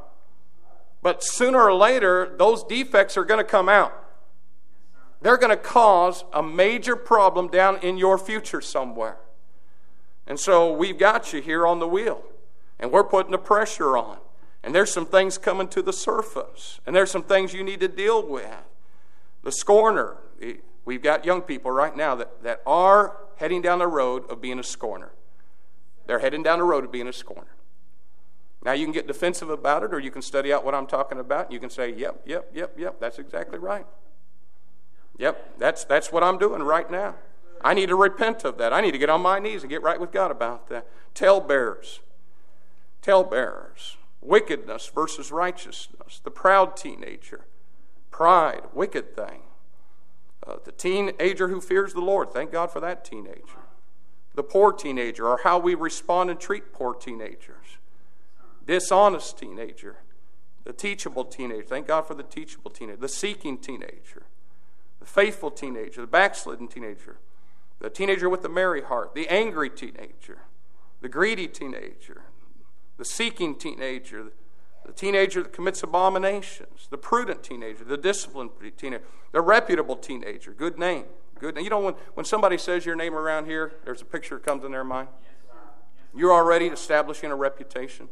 But sooner or later, those defects are going to come out. They're going to cause a major problem down in your future somewhere. And so we've got you here on the wheel. And we're putting the pressure on. And there's some things coming to the surface. And there's some things you need to deal with. The scorner. We've got young people right now that, that are heading down the road of being a scorner. They're heading down the road of being a scorner. Now you can get defensive about it, or you can study out what I'm talking about. And you can say, yep, yep, yep, yep, that's exactly right. Yep, that's that's what I'm doing right now. I need to repent of that. I need to get on my knees and get right with God about that. Talebearers. Talebearers. Wickedness versus righteousness. The proud teenager. Pride. Wicked thing. Uh, the teenager who fears the Lord. Thank God for that teenager. The poor teenager, or how we respond and treat poor teenagers. Dishonest teenager. The teachable teenager. Thank God for the teachable teenager. The seeking teenager. The faithful teenager, the backslidden teenager, the teenager with the merry heart, the angry teenager, the greedy teenager, the seeking teenager, the teenager that commits abominations, the prudent teenager, the disciplined teenager, the reputable teenager, good name. Good name. You know, when, when somebody says your name around here, there's a picture that comes in their mind. You're already establishing a reputation.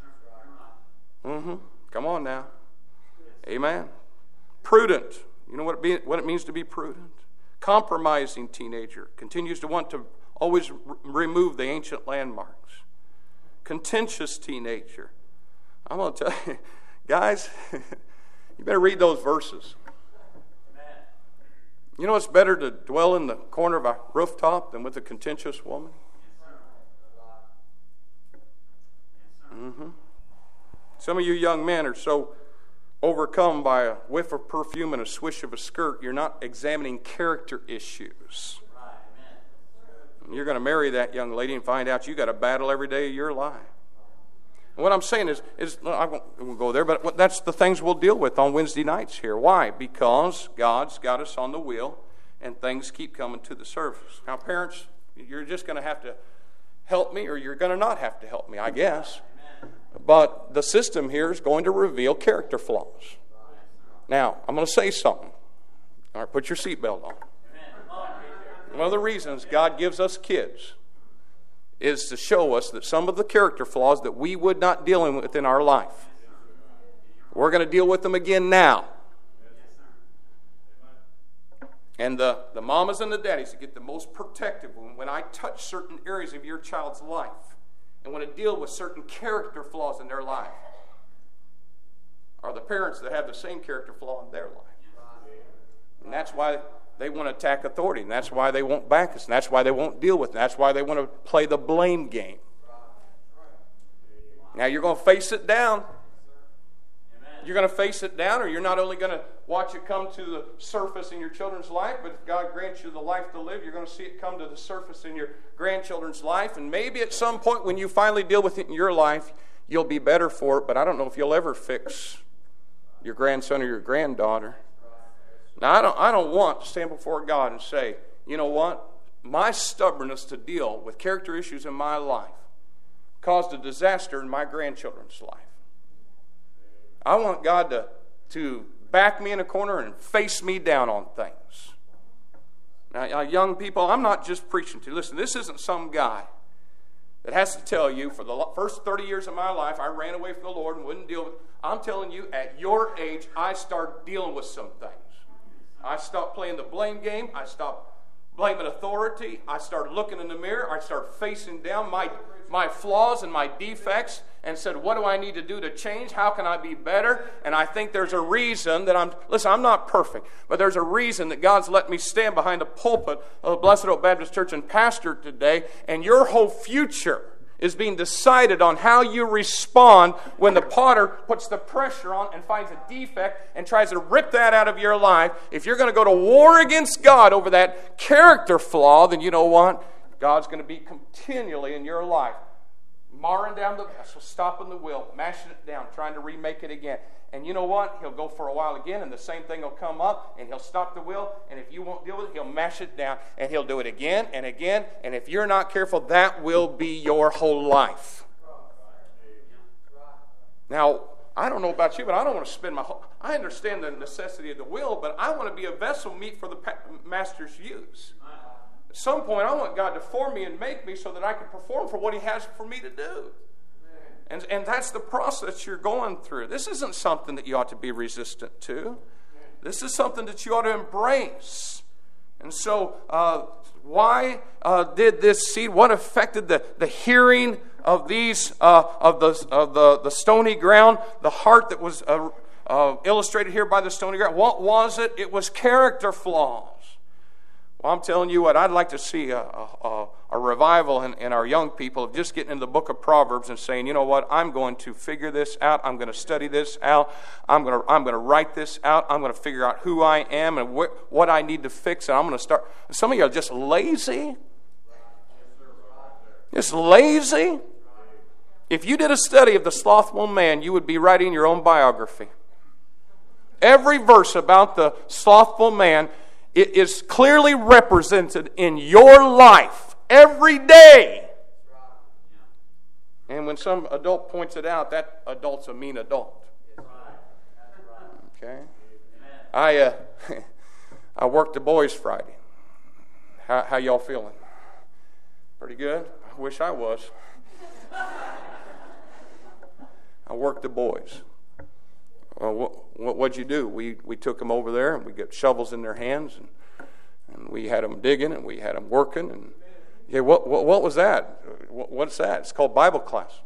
Mm-hmm. Come on now. Amen. Prudent. You know what it, be, what it means to be prudent? Compromising teenager. Continues to want to always r- remove the ancient landmarks. Contentious teenager. I'm going to tell you, guys, you better read those verses. You know it's better to dwell in the corner of a rooftop than with a contentious woman? Mm-hmm. Some of you young men are so overcome by a whiff of perfume and a swish of a skirt, you're not examining character issues. You're going to marry that young lady and find out you got a battle every day of your life. And what I'm saying is, is I won't go there, but that's the things we'll deal with on Wednesday nights here. Why? Because God's got us on the wheel and things keep coming to the surface. Now, parents, you're just going to have to help me, or you're going to not have to help me, I guess. But the system here is going to reveal character flaws. Now, I'm going to say something. All right, put your seatbelt on. One of the reasons God gives us kids is to show us that some of the character flaws that we would not deal with in our life, we're going to deal with them again now. And the, the mamas and the daddies that get the most protective when I touch certain areas of your child's life and want to deal with certain character flaws in their life are the parents that have the same character flaw in their life. And that's why they want to attack authority, and that's why they won't back us, and that's why they won't deal with it, and that's why they want to play the blame game. Now you're going to face it down. You're going to face it down, or you're not only going to watch it come to the surface in your children's life, but if God grants you the life to live, you're going to see it come to the surface in your grandchildren's life. And maybe at some point when you finally deal with it in your life, you'll be better for it, but I don't know if you'll ever fix your grandson or your granddaughter. Now, I don't, I don't want to stand before God and say, you know what? My stubbornness to deal with character issues in my life caused a disaster in my grandchildren's life. I want God to, to back me in a corner and face me down on things. Now, young people, I'm not just preaching to you. Listen, this isn't some guy that has to tell you for the first thirty years of my life I ran away from the Lord and wouldn't deal with it. I'm telling you, at your age, I started dealing with some things. I stopped playing the blame game. I stopped blaming authority. I started looking in the mirror. I started facing down my, my flaws and my defects and said, what do I need to do to change? How can I be better? And I think there's a reason that I'm, listen, I'm not perfect, but there's a reason that God's let me stand behind the pulpit of Blessed Hope Baptist Church and pastor today, and your whole future is being decided on how you respond when the potter puts the pressure on and finds a defect and tries to rip that out of your life. If you're going to go to war against God over that character flaw, then you know what? God's going to be continually in your life marring down the vessel, stopping the wheel, mashing it down, trying to remake it again. And you know what? He'll go for a while again, and the same thing will come up, and he'll stop the wheel, and if you won't deal with it, he'll mash it down, and he'll do it again and again, and if you're not careful, that will be your whole life. Now, I don't know about you, but I don't want to spend my whole... I understand the necessity of the will, but I want to be a vessel meet for the master's use. At some point, I want God to form me and make me so that I can perform for what he has for me to do. And, and that's the process you're going through. This isn't something that you ought to be resistant to. This is something that you ought to embrace. And so, uh, why uh, did this seed, what affected the, the hearing of these, uh, of, the, of the, the stony ground, the heart that was uh, uh, illustrated here by the stony ground? What was it? It was character flaws. Well, I'm telling you what, I'd like to see a, a, a revival in, in our young people of just getting into the book of Proverbs and saying, you know what, I'm going to figure this out. I'm going to study this out. I'm going to I'm going to write this out. I'm going to figure out who I am and wh- what I need to fix. And I'm going to start. Some of you are just lazy. Just lazy. If you did a study of the slothful man, you would be writing your own biography. Every verse about the slothful man, it is clearly represented in your life every day. And when some adult points it out, that adult's a mean adult. Okay? I uh, I worked the boys Friday. How, how y'all feeling? Pretty good? I wish I was. I worked the boys. Well, what, what, what'd you do? We we took them over there, and we got shovels in their hands, and, and we had them digging, and we had them working. And yeah, what what, what was that? What, what's that? It's called Bible class.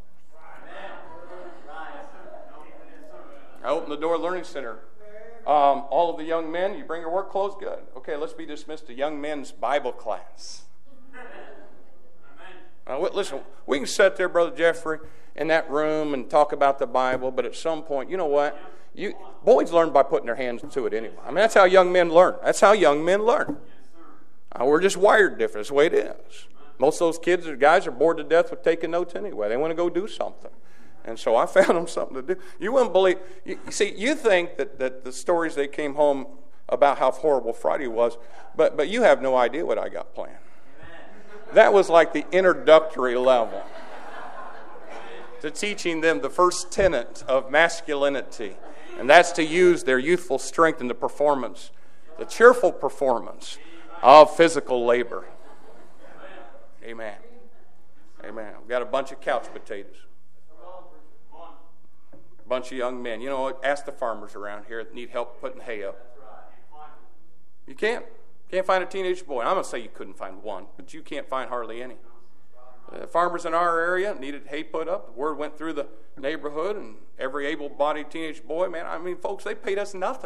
I opened the door Learning Center. Um, all of the young men, you bring your work clothes? Good. Okay, let's be dismissed to young men's Bible class. Uh, listen, we can sit there, Brother Jeffrey, in that room and talk about the Bible, but at some point, you know what? You boys learn by putting their hands to it anyway. I mean, that's how young men learn. That's how young men learn. Uh, we're just wired different. That's the way it is. Most of those kids or guys are bored to death with taking notes anyway. They want to go do something. And so I found them something to do. You wouldn't believe, you, you see, you think that, that the stories they came home about how horrible Friday was, but, but you have no idea what I got planned. That was like the introductory level to teaching them the first tenet of masculinity, and that's to use their youthful strength in the performance, the cheerful performance of physical labor. Amen. Amen. We've got a bunch of couch potatoes. A bunch of young men. You know what? Ask the farmers around here that need help putting hay up. You can't. Can't find a teenage boy. I'm going to say you couldn't find one, but you can't find hardly any. The farmers in our area needed hay put up. The word went through the neighborhood, and every able-bodied teenage boy, man, I mean, folks, they paid us nothing.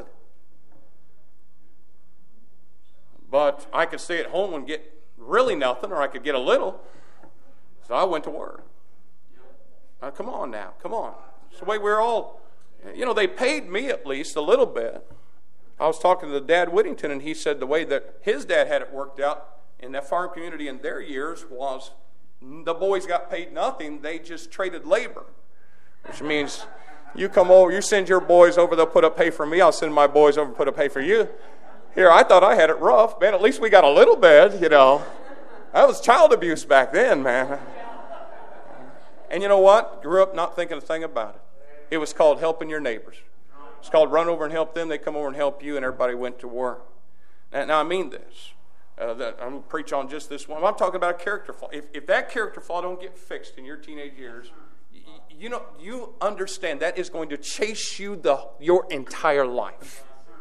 But I could stay at home and get really nothing, or I could get a little. So I went to work. Now, come on now. Come on. It's the way we're all, you know, they paid me at least a little bit. I was talking to Dad Whittington, and he said the way that his dad had it worked out in that farm community in their years was the boys got paid nothing. They just traded labor, which means you come over, you send your boys over, they'll put up hay for me. I'll send my boys over and put up hay for you. Here, I thought I had it rough. Man, at least we got a little bed, you know. That was child abuse back then, man. And you know what? Grew up not thinking a thing about it. It was called helping your neighbors. It's called run over and help them. They come over and help you, and everybody went to work. Now, now I mean this. Uh, that, I'm going to preach on just this one. I'm talking about a character flaw. If, if that character flaw don't get fixed in your teenage years, you, you know, you understand that is going to chase you the your entire life.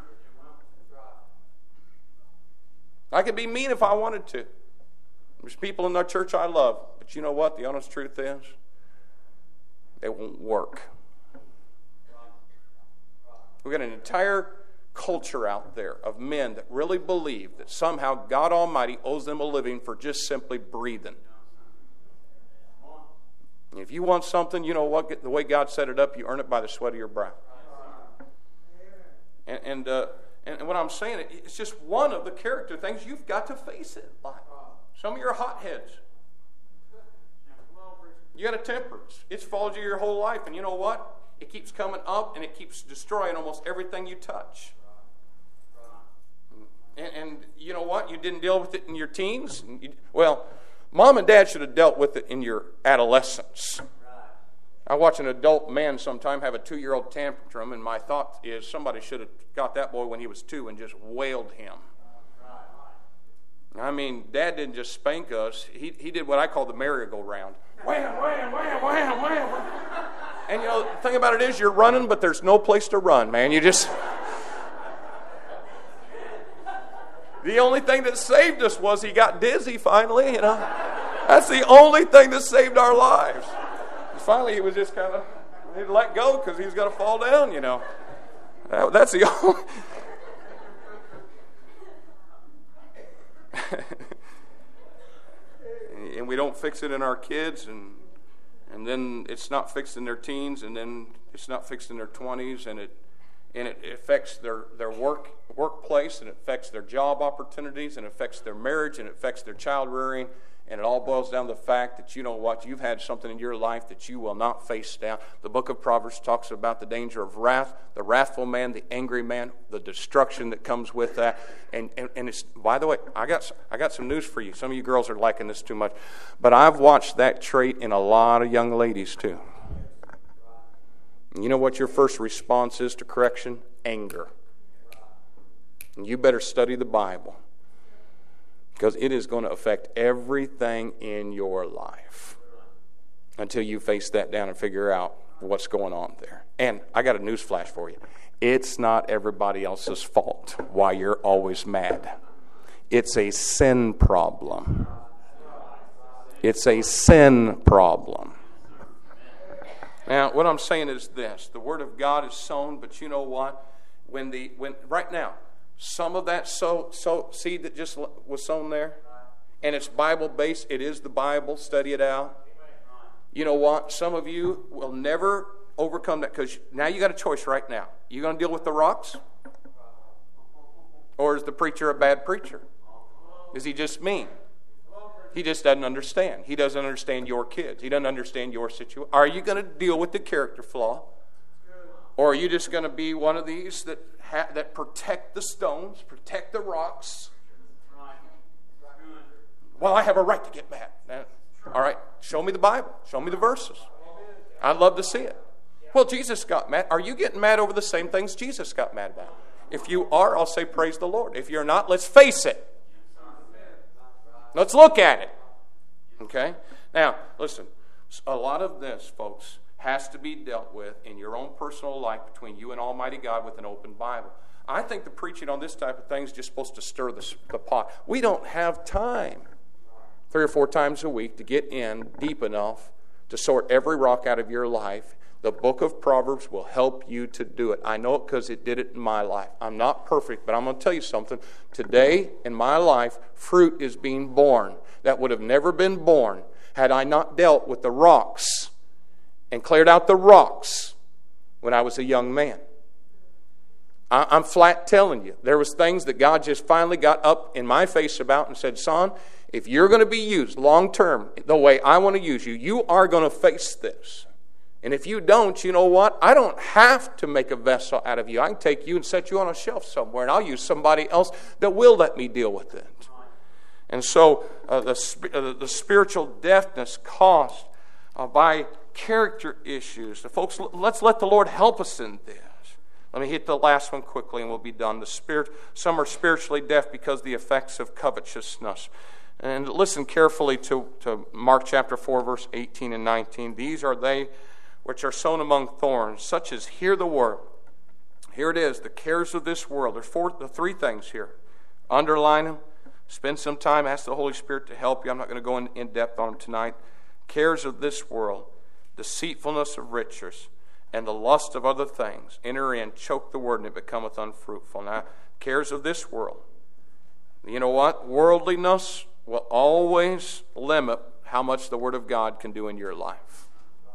I could be mean if I wanted to. There's people in our church I love, but you know what? The honest truth is, they won't work. We've got an entire culture out there of men that really believe that somehow God Almighty owes them a living for just simply breathing. If you want something, you know what? The way God set it up, you earn it by the sweat of your brow. And and, uh, and what I'm saying, it's just one of the character things you've got to face in life. Some of you are hotheads. You got a temper. It's followed you your whole life, and you know what? It keeps coming up, and it keeps destroying almost everything you touch. And, and you know what? You didn't deal with it in your teens. You, well, mom and dad should have dealt with it in your adolescence. I watch an adult man sometime have a two-year-old tantrum, and my thought is somebody should have got that boy when he was two and just wailed him. I mean, Dad didn't just spank us. He he did what I call the merry-go-round. Wham, wham, wham, wham, wham, wham. And, you know, the thing about it is you're running, but there's no place to run, man. You just... The only thing that saved us was he got dizzy finally, you know. That's the only thing that saved our lives. Finally, he was just kind of, he'd let go because he was going to fall down, you know. That, that's the only... And we don't fix it in our kids, and and then it's not fixed in their teens, and then it's not fixed in their twenties, and it and it affects their, their work workplace, and it affects their job opportunities, and it affects their marriage, and it affects their child rearing, and it all boils down to the fact that, you know what, you've had something in your life that you will not face down. The book of Proverbs talks about the danger of wrath, the wrathful man, the angry man, the destruction that comes with that. And, and, and it's, by the way, I got, I got some news for you. Some of you girls are liking this too much. But I've watched that trait in a lot of young ladies too. And you know what your first response is to correction? Anger. And you better study the Bible, because it is going to affect everything in your life until you face that down and figure out what's going on there. And I got a news flash for you. It's not everybody else's fault why you're always mad. It's a sin problem. It's a sin problem. Now, what I'm saying is this. The Word of God is sown, but you know what? When the when right now, some of that sow, sow, seed that just was sown there, and it's Bible-based, it is the Bible, study it out. You know what? Some of you will never overcome that, because now you got a choice right now. You going to deal with the rocks? Or is the preacher a bad preacher? Is he just mean? He just doesn't understand. He doesn't understand your kids. He doesn't understand your situation. Are you going to deal with the character flaw? Or are you just going to be one of these that ha- that protect the stones, protect the rocks? Well, I have a right to get mad. Now, all right, show me the Bible. Show me the verses. I'd love to see it. Well, Jesus got mad. Are you getting mad over the same things Jesus got mad about? If you are, I'll say praise the Lord. If you're not, let's face it. Let's look at it. Okay? Now, listen. A lot of this, folks, has to be dealt with in your own personal life between you and Almighty God with an open Bible. I think the preaching on this type of thing is just supposed to stir the, the pot. We don't have time three or four times a week to get in deep enough to sort every rock out of your life. The book of Proverbs will help you to do it. I know it because it did it in my life. I'm not perfect, but I'm going to tell you something. Today, in my life, fruit is being born that would have never been born had I not dealt with the rocks and cleared out the rocks when I was a young man. I, I'm flat telling you. There was things that God just finally got up in my face about and said, son, if you're going to be used long term the way I want to use you, you are going to face this. And if you don't, you know what? I don't have to make a vessel out of you. I can take you and set you on a shelf somewhere, and I'll use somebody else that will let me deal with it. And so uh, the, uh, the spiritual deafness caused uh, by character issues. The folks, let's let the Lord help us in this. Let me hit the last one quickly and we'll be done. The spirit, some are spiritually deaf because of the effects of covetousness. And listen carefully to, to Mark chapter four, verse eighteen and nineteen. These are they which are sown among thorns, such as hear the word. Here it is, the cares of this world. There's four, the three things here. Underline them. Spend some time, ask the Holy Spirit to help you. I'm not going to go in, in depth on them tonight. Cares of this world, deceitfulness of riches, and the lust of other things enter in, choke the word, and it becometh unfruitful. Now, cares of this world. You know what? Worldliness will always limit how much the Word of God can do in your life.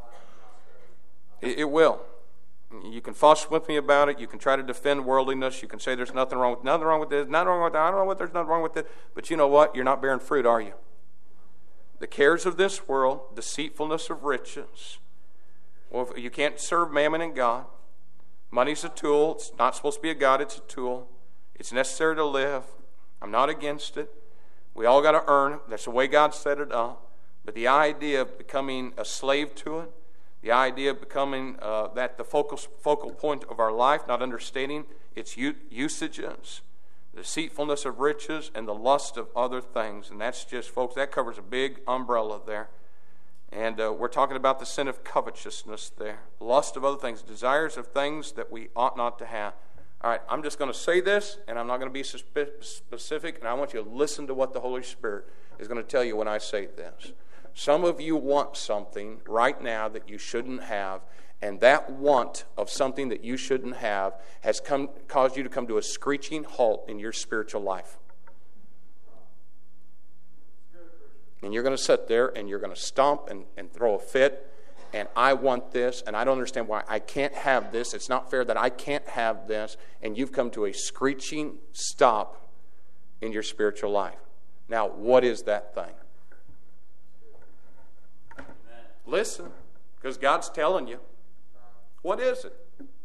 It, it will. You can fuss with me about it. You can try to defend worldliness. You can say there's nothing wrong with nothing wrong with this, nothing wrong with that. I don't know what there's nothing wrong with it. But you know what? You're not bearing fruit, are you? The cares of this world, deceitfulness of riches. Well, you can't serve mammon and God. Money's a tool. It's not supposed to be a God. It's a tool. It's necessary to live. I'm not against it. We all got to earn it. That's the way God set it up. But the idea of becoming a slave to it, the idea of becoming uh, that the focal, focal point of our life, not understanding its u- usages, the deceitfulness of riches, and the lust of other things. And that's just, folks, that covers a big umbrella there. And uh, we're talking about the sin of covetousness there. Lust of other things, desires of things that we ought not to have. All right, I'm just going to say this, and I'm not going to be specific, and I want you to listen to what the Holy Spirit is going to tell you when I say this. Some of you want something right now that you shouldn't have, and that want of something that you shouldn't have has come caused you to come to a screeching halt in your spiritual life. And you're going to sit there, and you're going to stomp and, and throw a fit, and I want this, and I don't understand why I can't have this. It's not fair that I can't have this, and you've come to a screeching stop in your spiritual life. Now, what is that thing? Listen, because God's telling you. What is it?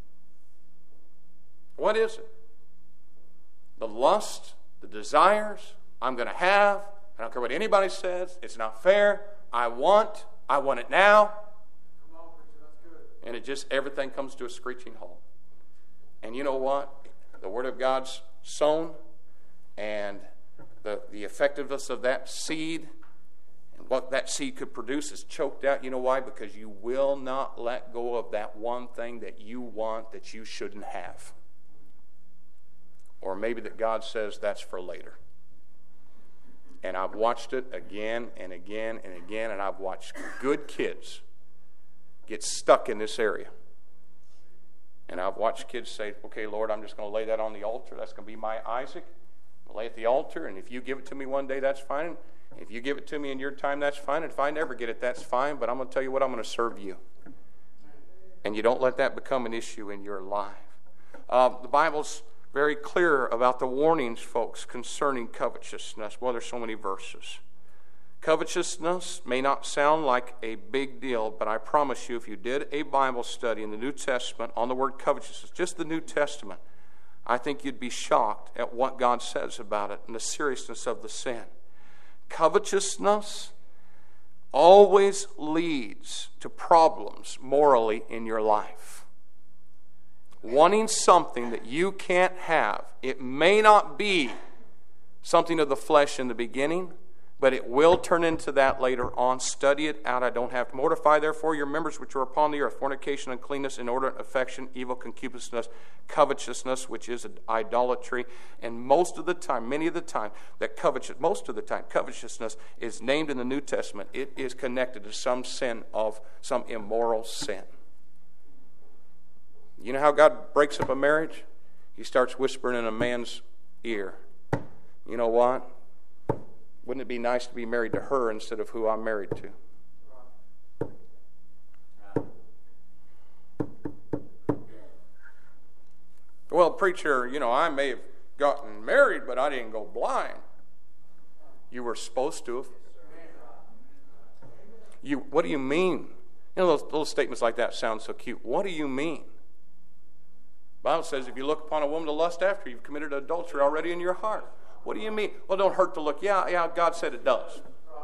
What is it? The lust, the desires I'm going to have. I don't care what anybody says. It's not fair. I want. I want it now. And it just, everything comes to a screeching halt. And you know what? The Word of God's sown, and the, the effectiveness of that seed, and what that seed could produce is choked out. You know why? Because you will not let go of that one thing that you want that you shouldn't have. Or maybe that God says that's for later. And I've watched it again and again and again, and I've watched good kids get stuck in this area. And I've watched kids say, okay, Lord, I'm just going to lay that on the altar. That's going to be my Isaac. I'll lay it at the altar, and if you give it to me one day, that's fine. If you give it to me in your time, that's fine. And if I never get it, that's fine. But I'm going to tell you what, I'm going to serve you. And you don't let that become an issue in your life. Uh, the Bible's very clear about the warnings, folks, concerning covetousness. Well, there's so many verses. Covetousness may not sound like a big deal, but I promise you, if you did a Bible study in the New Testament on the word covetousness, just the New Testament, I think you'd be shocked at what God says about it and the seriousness of the sin. Covetousness always leads to problems morally in your life. Wanting something that you can't have, it may not be something of the flesh in the beginning, but it will turn into that later on. Study it out. I don't have to. Mortify, therefore, your members which are upon the earth: fornication, uncleanness, inordinate affection, evil concupiscence, covetousness, which is idolatry. And most of the time, many of the time, that covetous, most of the time, covetousness is named in the New Testament. It is connected to some sin of some immoral sin. You know how God breaks up a marriage? He starts whispering in a man's ear. You know what? Wouldn't it be nice to be married to her instead of who I'm married to? Well, preacher, you know, I may have gotten married, but I didn't go blind. You were supposed to have. You, what do you mean? You know, those little statements like that sound so cute. What do you mean? The Bible says if you look upon a woman to lust after, you've committed adultery already in your heart. What do you mean? Well, don't hurt to look. Yeah, yeah, God said it does.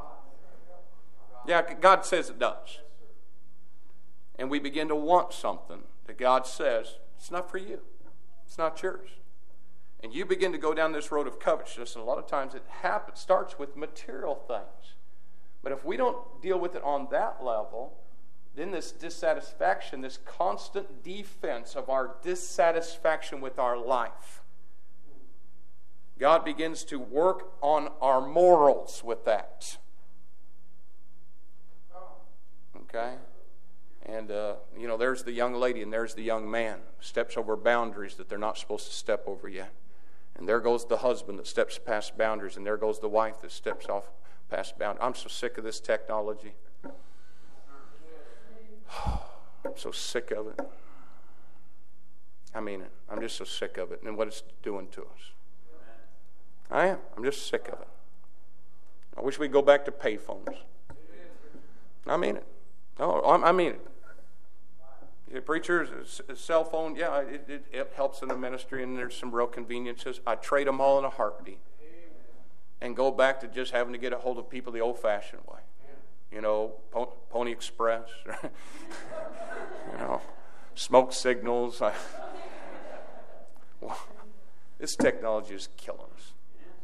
Yeah, God says it does. And we begin to want something that God says, it's not for you. It's not yours. And you begin to go down this road of covetousness, and a lot of times it happens, starts with material things. But if we don't deal with it on that level, then this dissatisfaction, this constant defense of our dissatisfaction with our life, God begins to work on our morals with that. Okay? And, uh, you know, there's the young lady and there's the young man. Steps over boundaries that they're not supposed to step over yet. And there goes the husband that steps past boundaries. And there goes the wife that steps off past boundaries. I'm so sick of this technology. I'm so sick of it. I mean it. I'm just so sick of it and what it's doing to us. I am. I'm just sick of it. I wish we'd go back to payphones. I mean it. No, I mean it. The preachers, a cell phone, yeah, it, it, it helps in the ministry, and there's some real conveniences. I trade them all in a heartbeat and go back to just having to get a hold of people the old-fashioned way. You know, Pony Express, you know, smoke signals. I, well, this technology is killing us.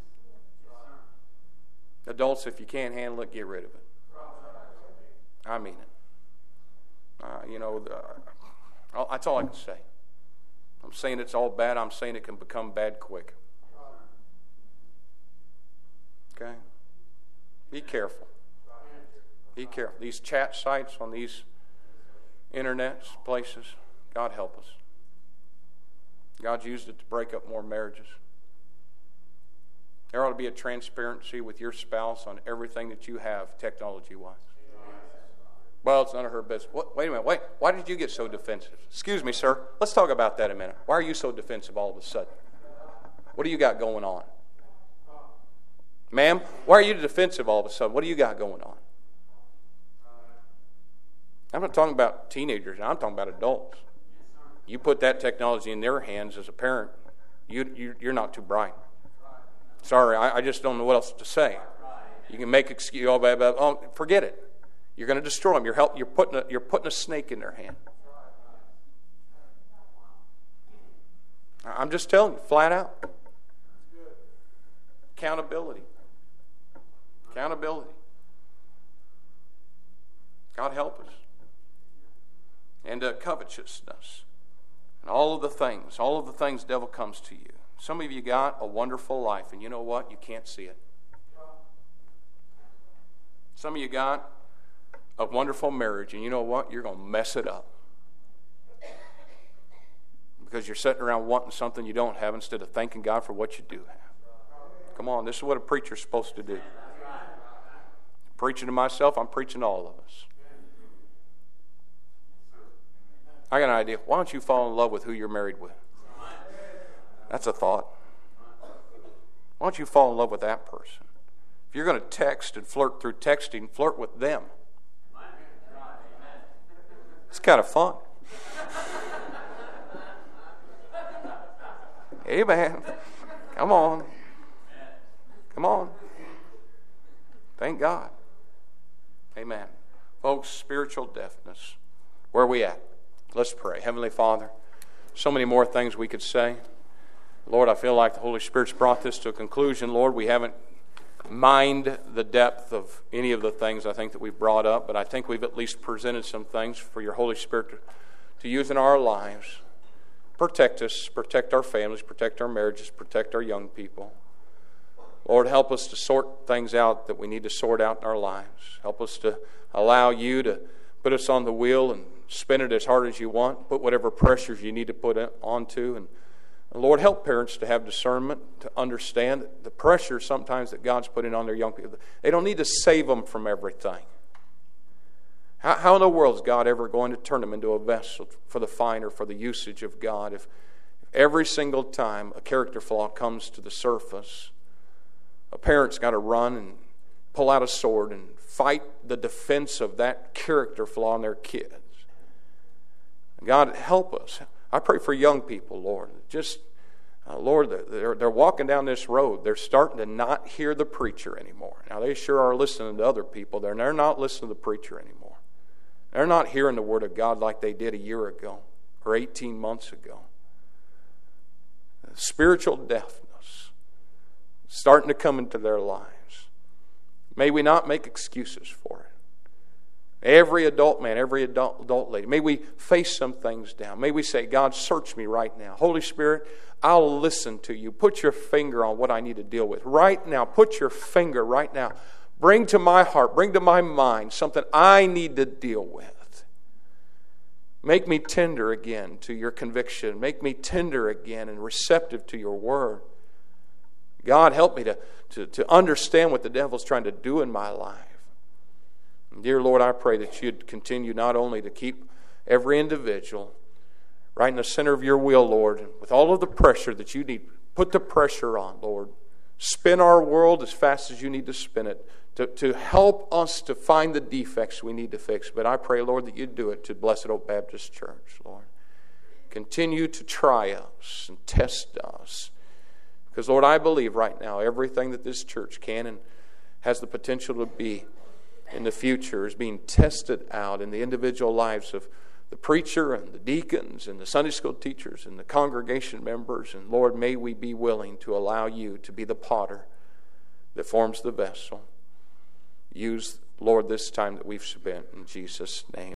Adults, if you can't handle it, get rid of it. I mean it. Uh, you know, the, uh, that's all I can say. I'm saying it's all bad. I'm saying it can become bad quick. Okay? Be careful. Be careful. These chat sites on these internet places, God help us. God's used it to break up more marriages. There ought to be a transparency with your spouse on everything that you have technology-wise. Well, it's none of her business. What, wait a minute. Wait. Why did you get so defensive? Excuse me, sir. Let's talk about that a minute. Why are you so defensive all of a sudden? What do you got going on? Ma'am, why are you defensive all of a sudden? What do you got going on? I'm not talking about teenagers. I'm talking about adults. You put that technology in their hands as a parent, you, you, you're not too bright. Sorry, I, I just don't know what else to say. You can make excuse. Oh, blah, blah, blah. Oh, forget it. You're going to destroy them. You're, help, you're, putting a, you're putting a snake in their hand. I'm just telling you, flat out. Accountability. Accountability. God help us. And uh, covetousness. And all of the things, all of the things the devil comes to you. Some of you got a wonderful life, and you know what? You can't see it. Some of you got a wonderful marriage, and you know what? You're going to mess it up. Because you're sitting around wanting something you don't have instead of thanking God for what you do have. Come on, this is what a preacher's supposed to do. Preaching to myself, I'm preaching to all of us. I got an idea. Why don't you fall in love with who you're married with? That's a thought. Why don't you fall in love with that person? If you're going to text and flirt through texting, flirt with them. It's kind of fun. Amen. Come on. Come on. Thank God. Amen. Folks, spiritual deafness. Where are we at? Let's pray. Heavenly Father, so many more things we could say. Lord, I feel like the Holy Spirit's brought this to a conclusion. Lord, we haven't mined the depth of any of the things I think that we've brought up, but I think we've at least presented some things for your Holy Spirit to, to use in our lives. Protect us, protect our families, protect our marriages, protect our young people. Lord, help us to sort things out that we need to sort out in our lives. Help us to allow you to put us on the wheel and spin it as hard as you want. Put whatever pressures you need to put it onto. And, and Lord, help parents to have discernment, to understand the pressure sometimes that God's putting on their young people. They don't need to save them from everything. How, how in the world is God ever going to turn them into a vessel for the fine or for the usage of God if, if every single time a character flaw comes to the surface, a parent's got to run and pull out a sword and fight the defense of that character flaw in their kids. God, help us. I pray for young people, Lord. Just, uh, Lord, they're, they're walking down this road. They're starting to not hear the preacher anymore. Now, they sure are listening to other people. They're, they're not listening to the preacher anymore. They're not hearing the Word of God like they did a year ago or eighteen months ago. Spiritual deafness starting to come into their lives. May we not make excuses for it. Every adult man, every adult, adult lady, may we face some things down. May we say, God, search me right now. Holy Spirit, I'll listen to you. Put your finger on what I need to deal with. Right now, put your finger right now. Bring to my heart, bring to my mind something I need to deal with. Make me tender again to your conviction. Make me tender again and receptive to your word. God, help me to, to, to understand what the devil's trying to do in my life. And dear Lord, I pray that you'd continue not only to keep every individual right in the center of your will, Lord, with all of the pressure that you need. Put the pressure on, Lord. Spin our world as fast as you need to spin it to, to help us to find the defects we need to fix. But I pray, Lord, that you'd do it to Blessed Oak Baptist Church, Lord. Continue to try us and test us. Because, Lord, I believe right now everything that this church can and has the potential to be in the future is being tested out in the individual lives of the preacher and the deacons and the Sunday school teachers and the congregation members. And Lord, may we be willing to allow you to be the potter that forms the vessel. Use, Lord, this time that we've spent in Jesus' name.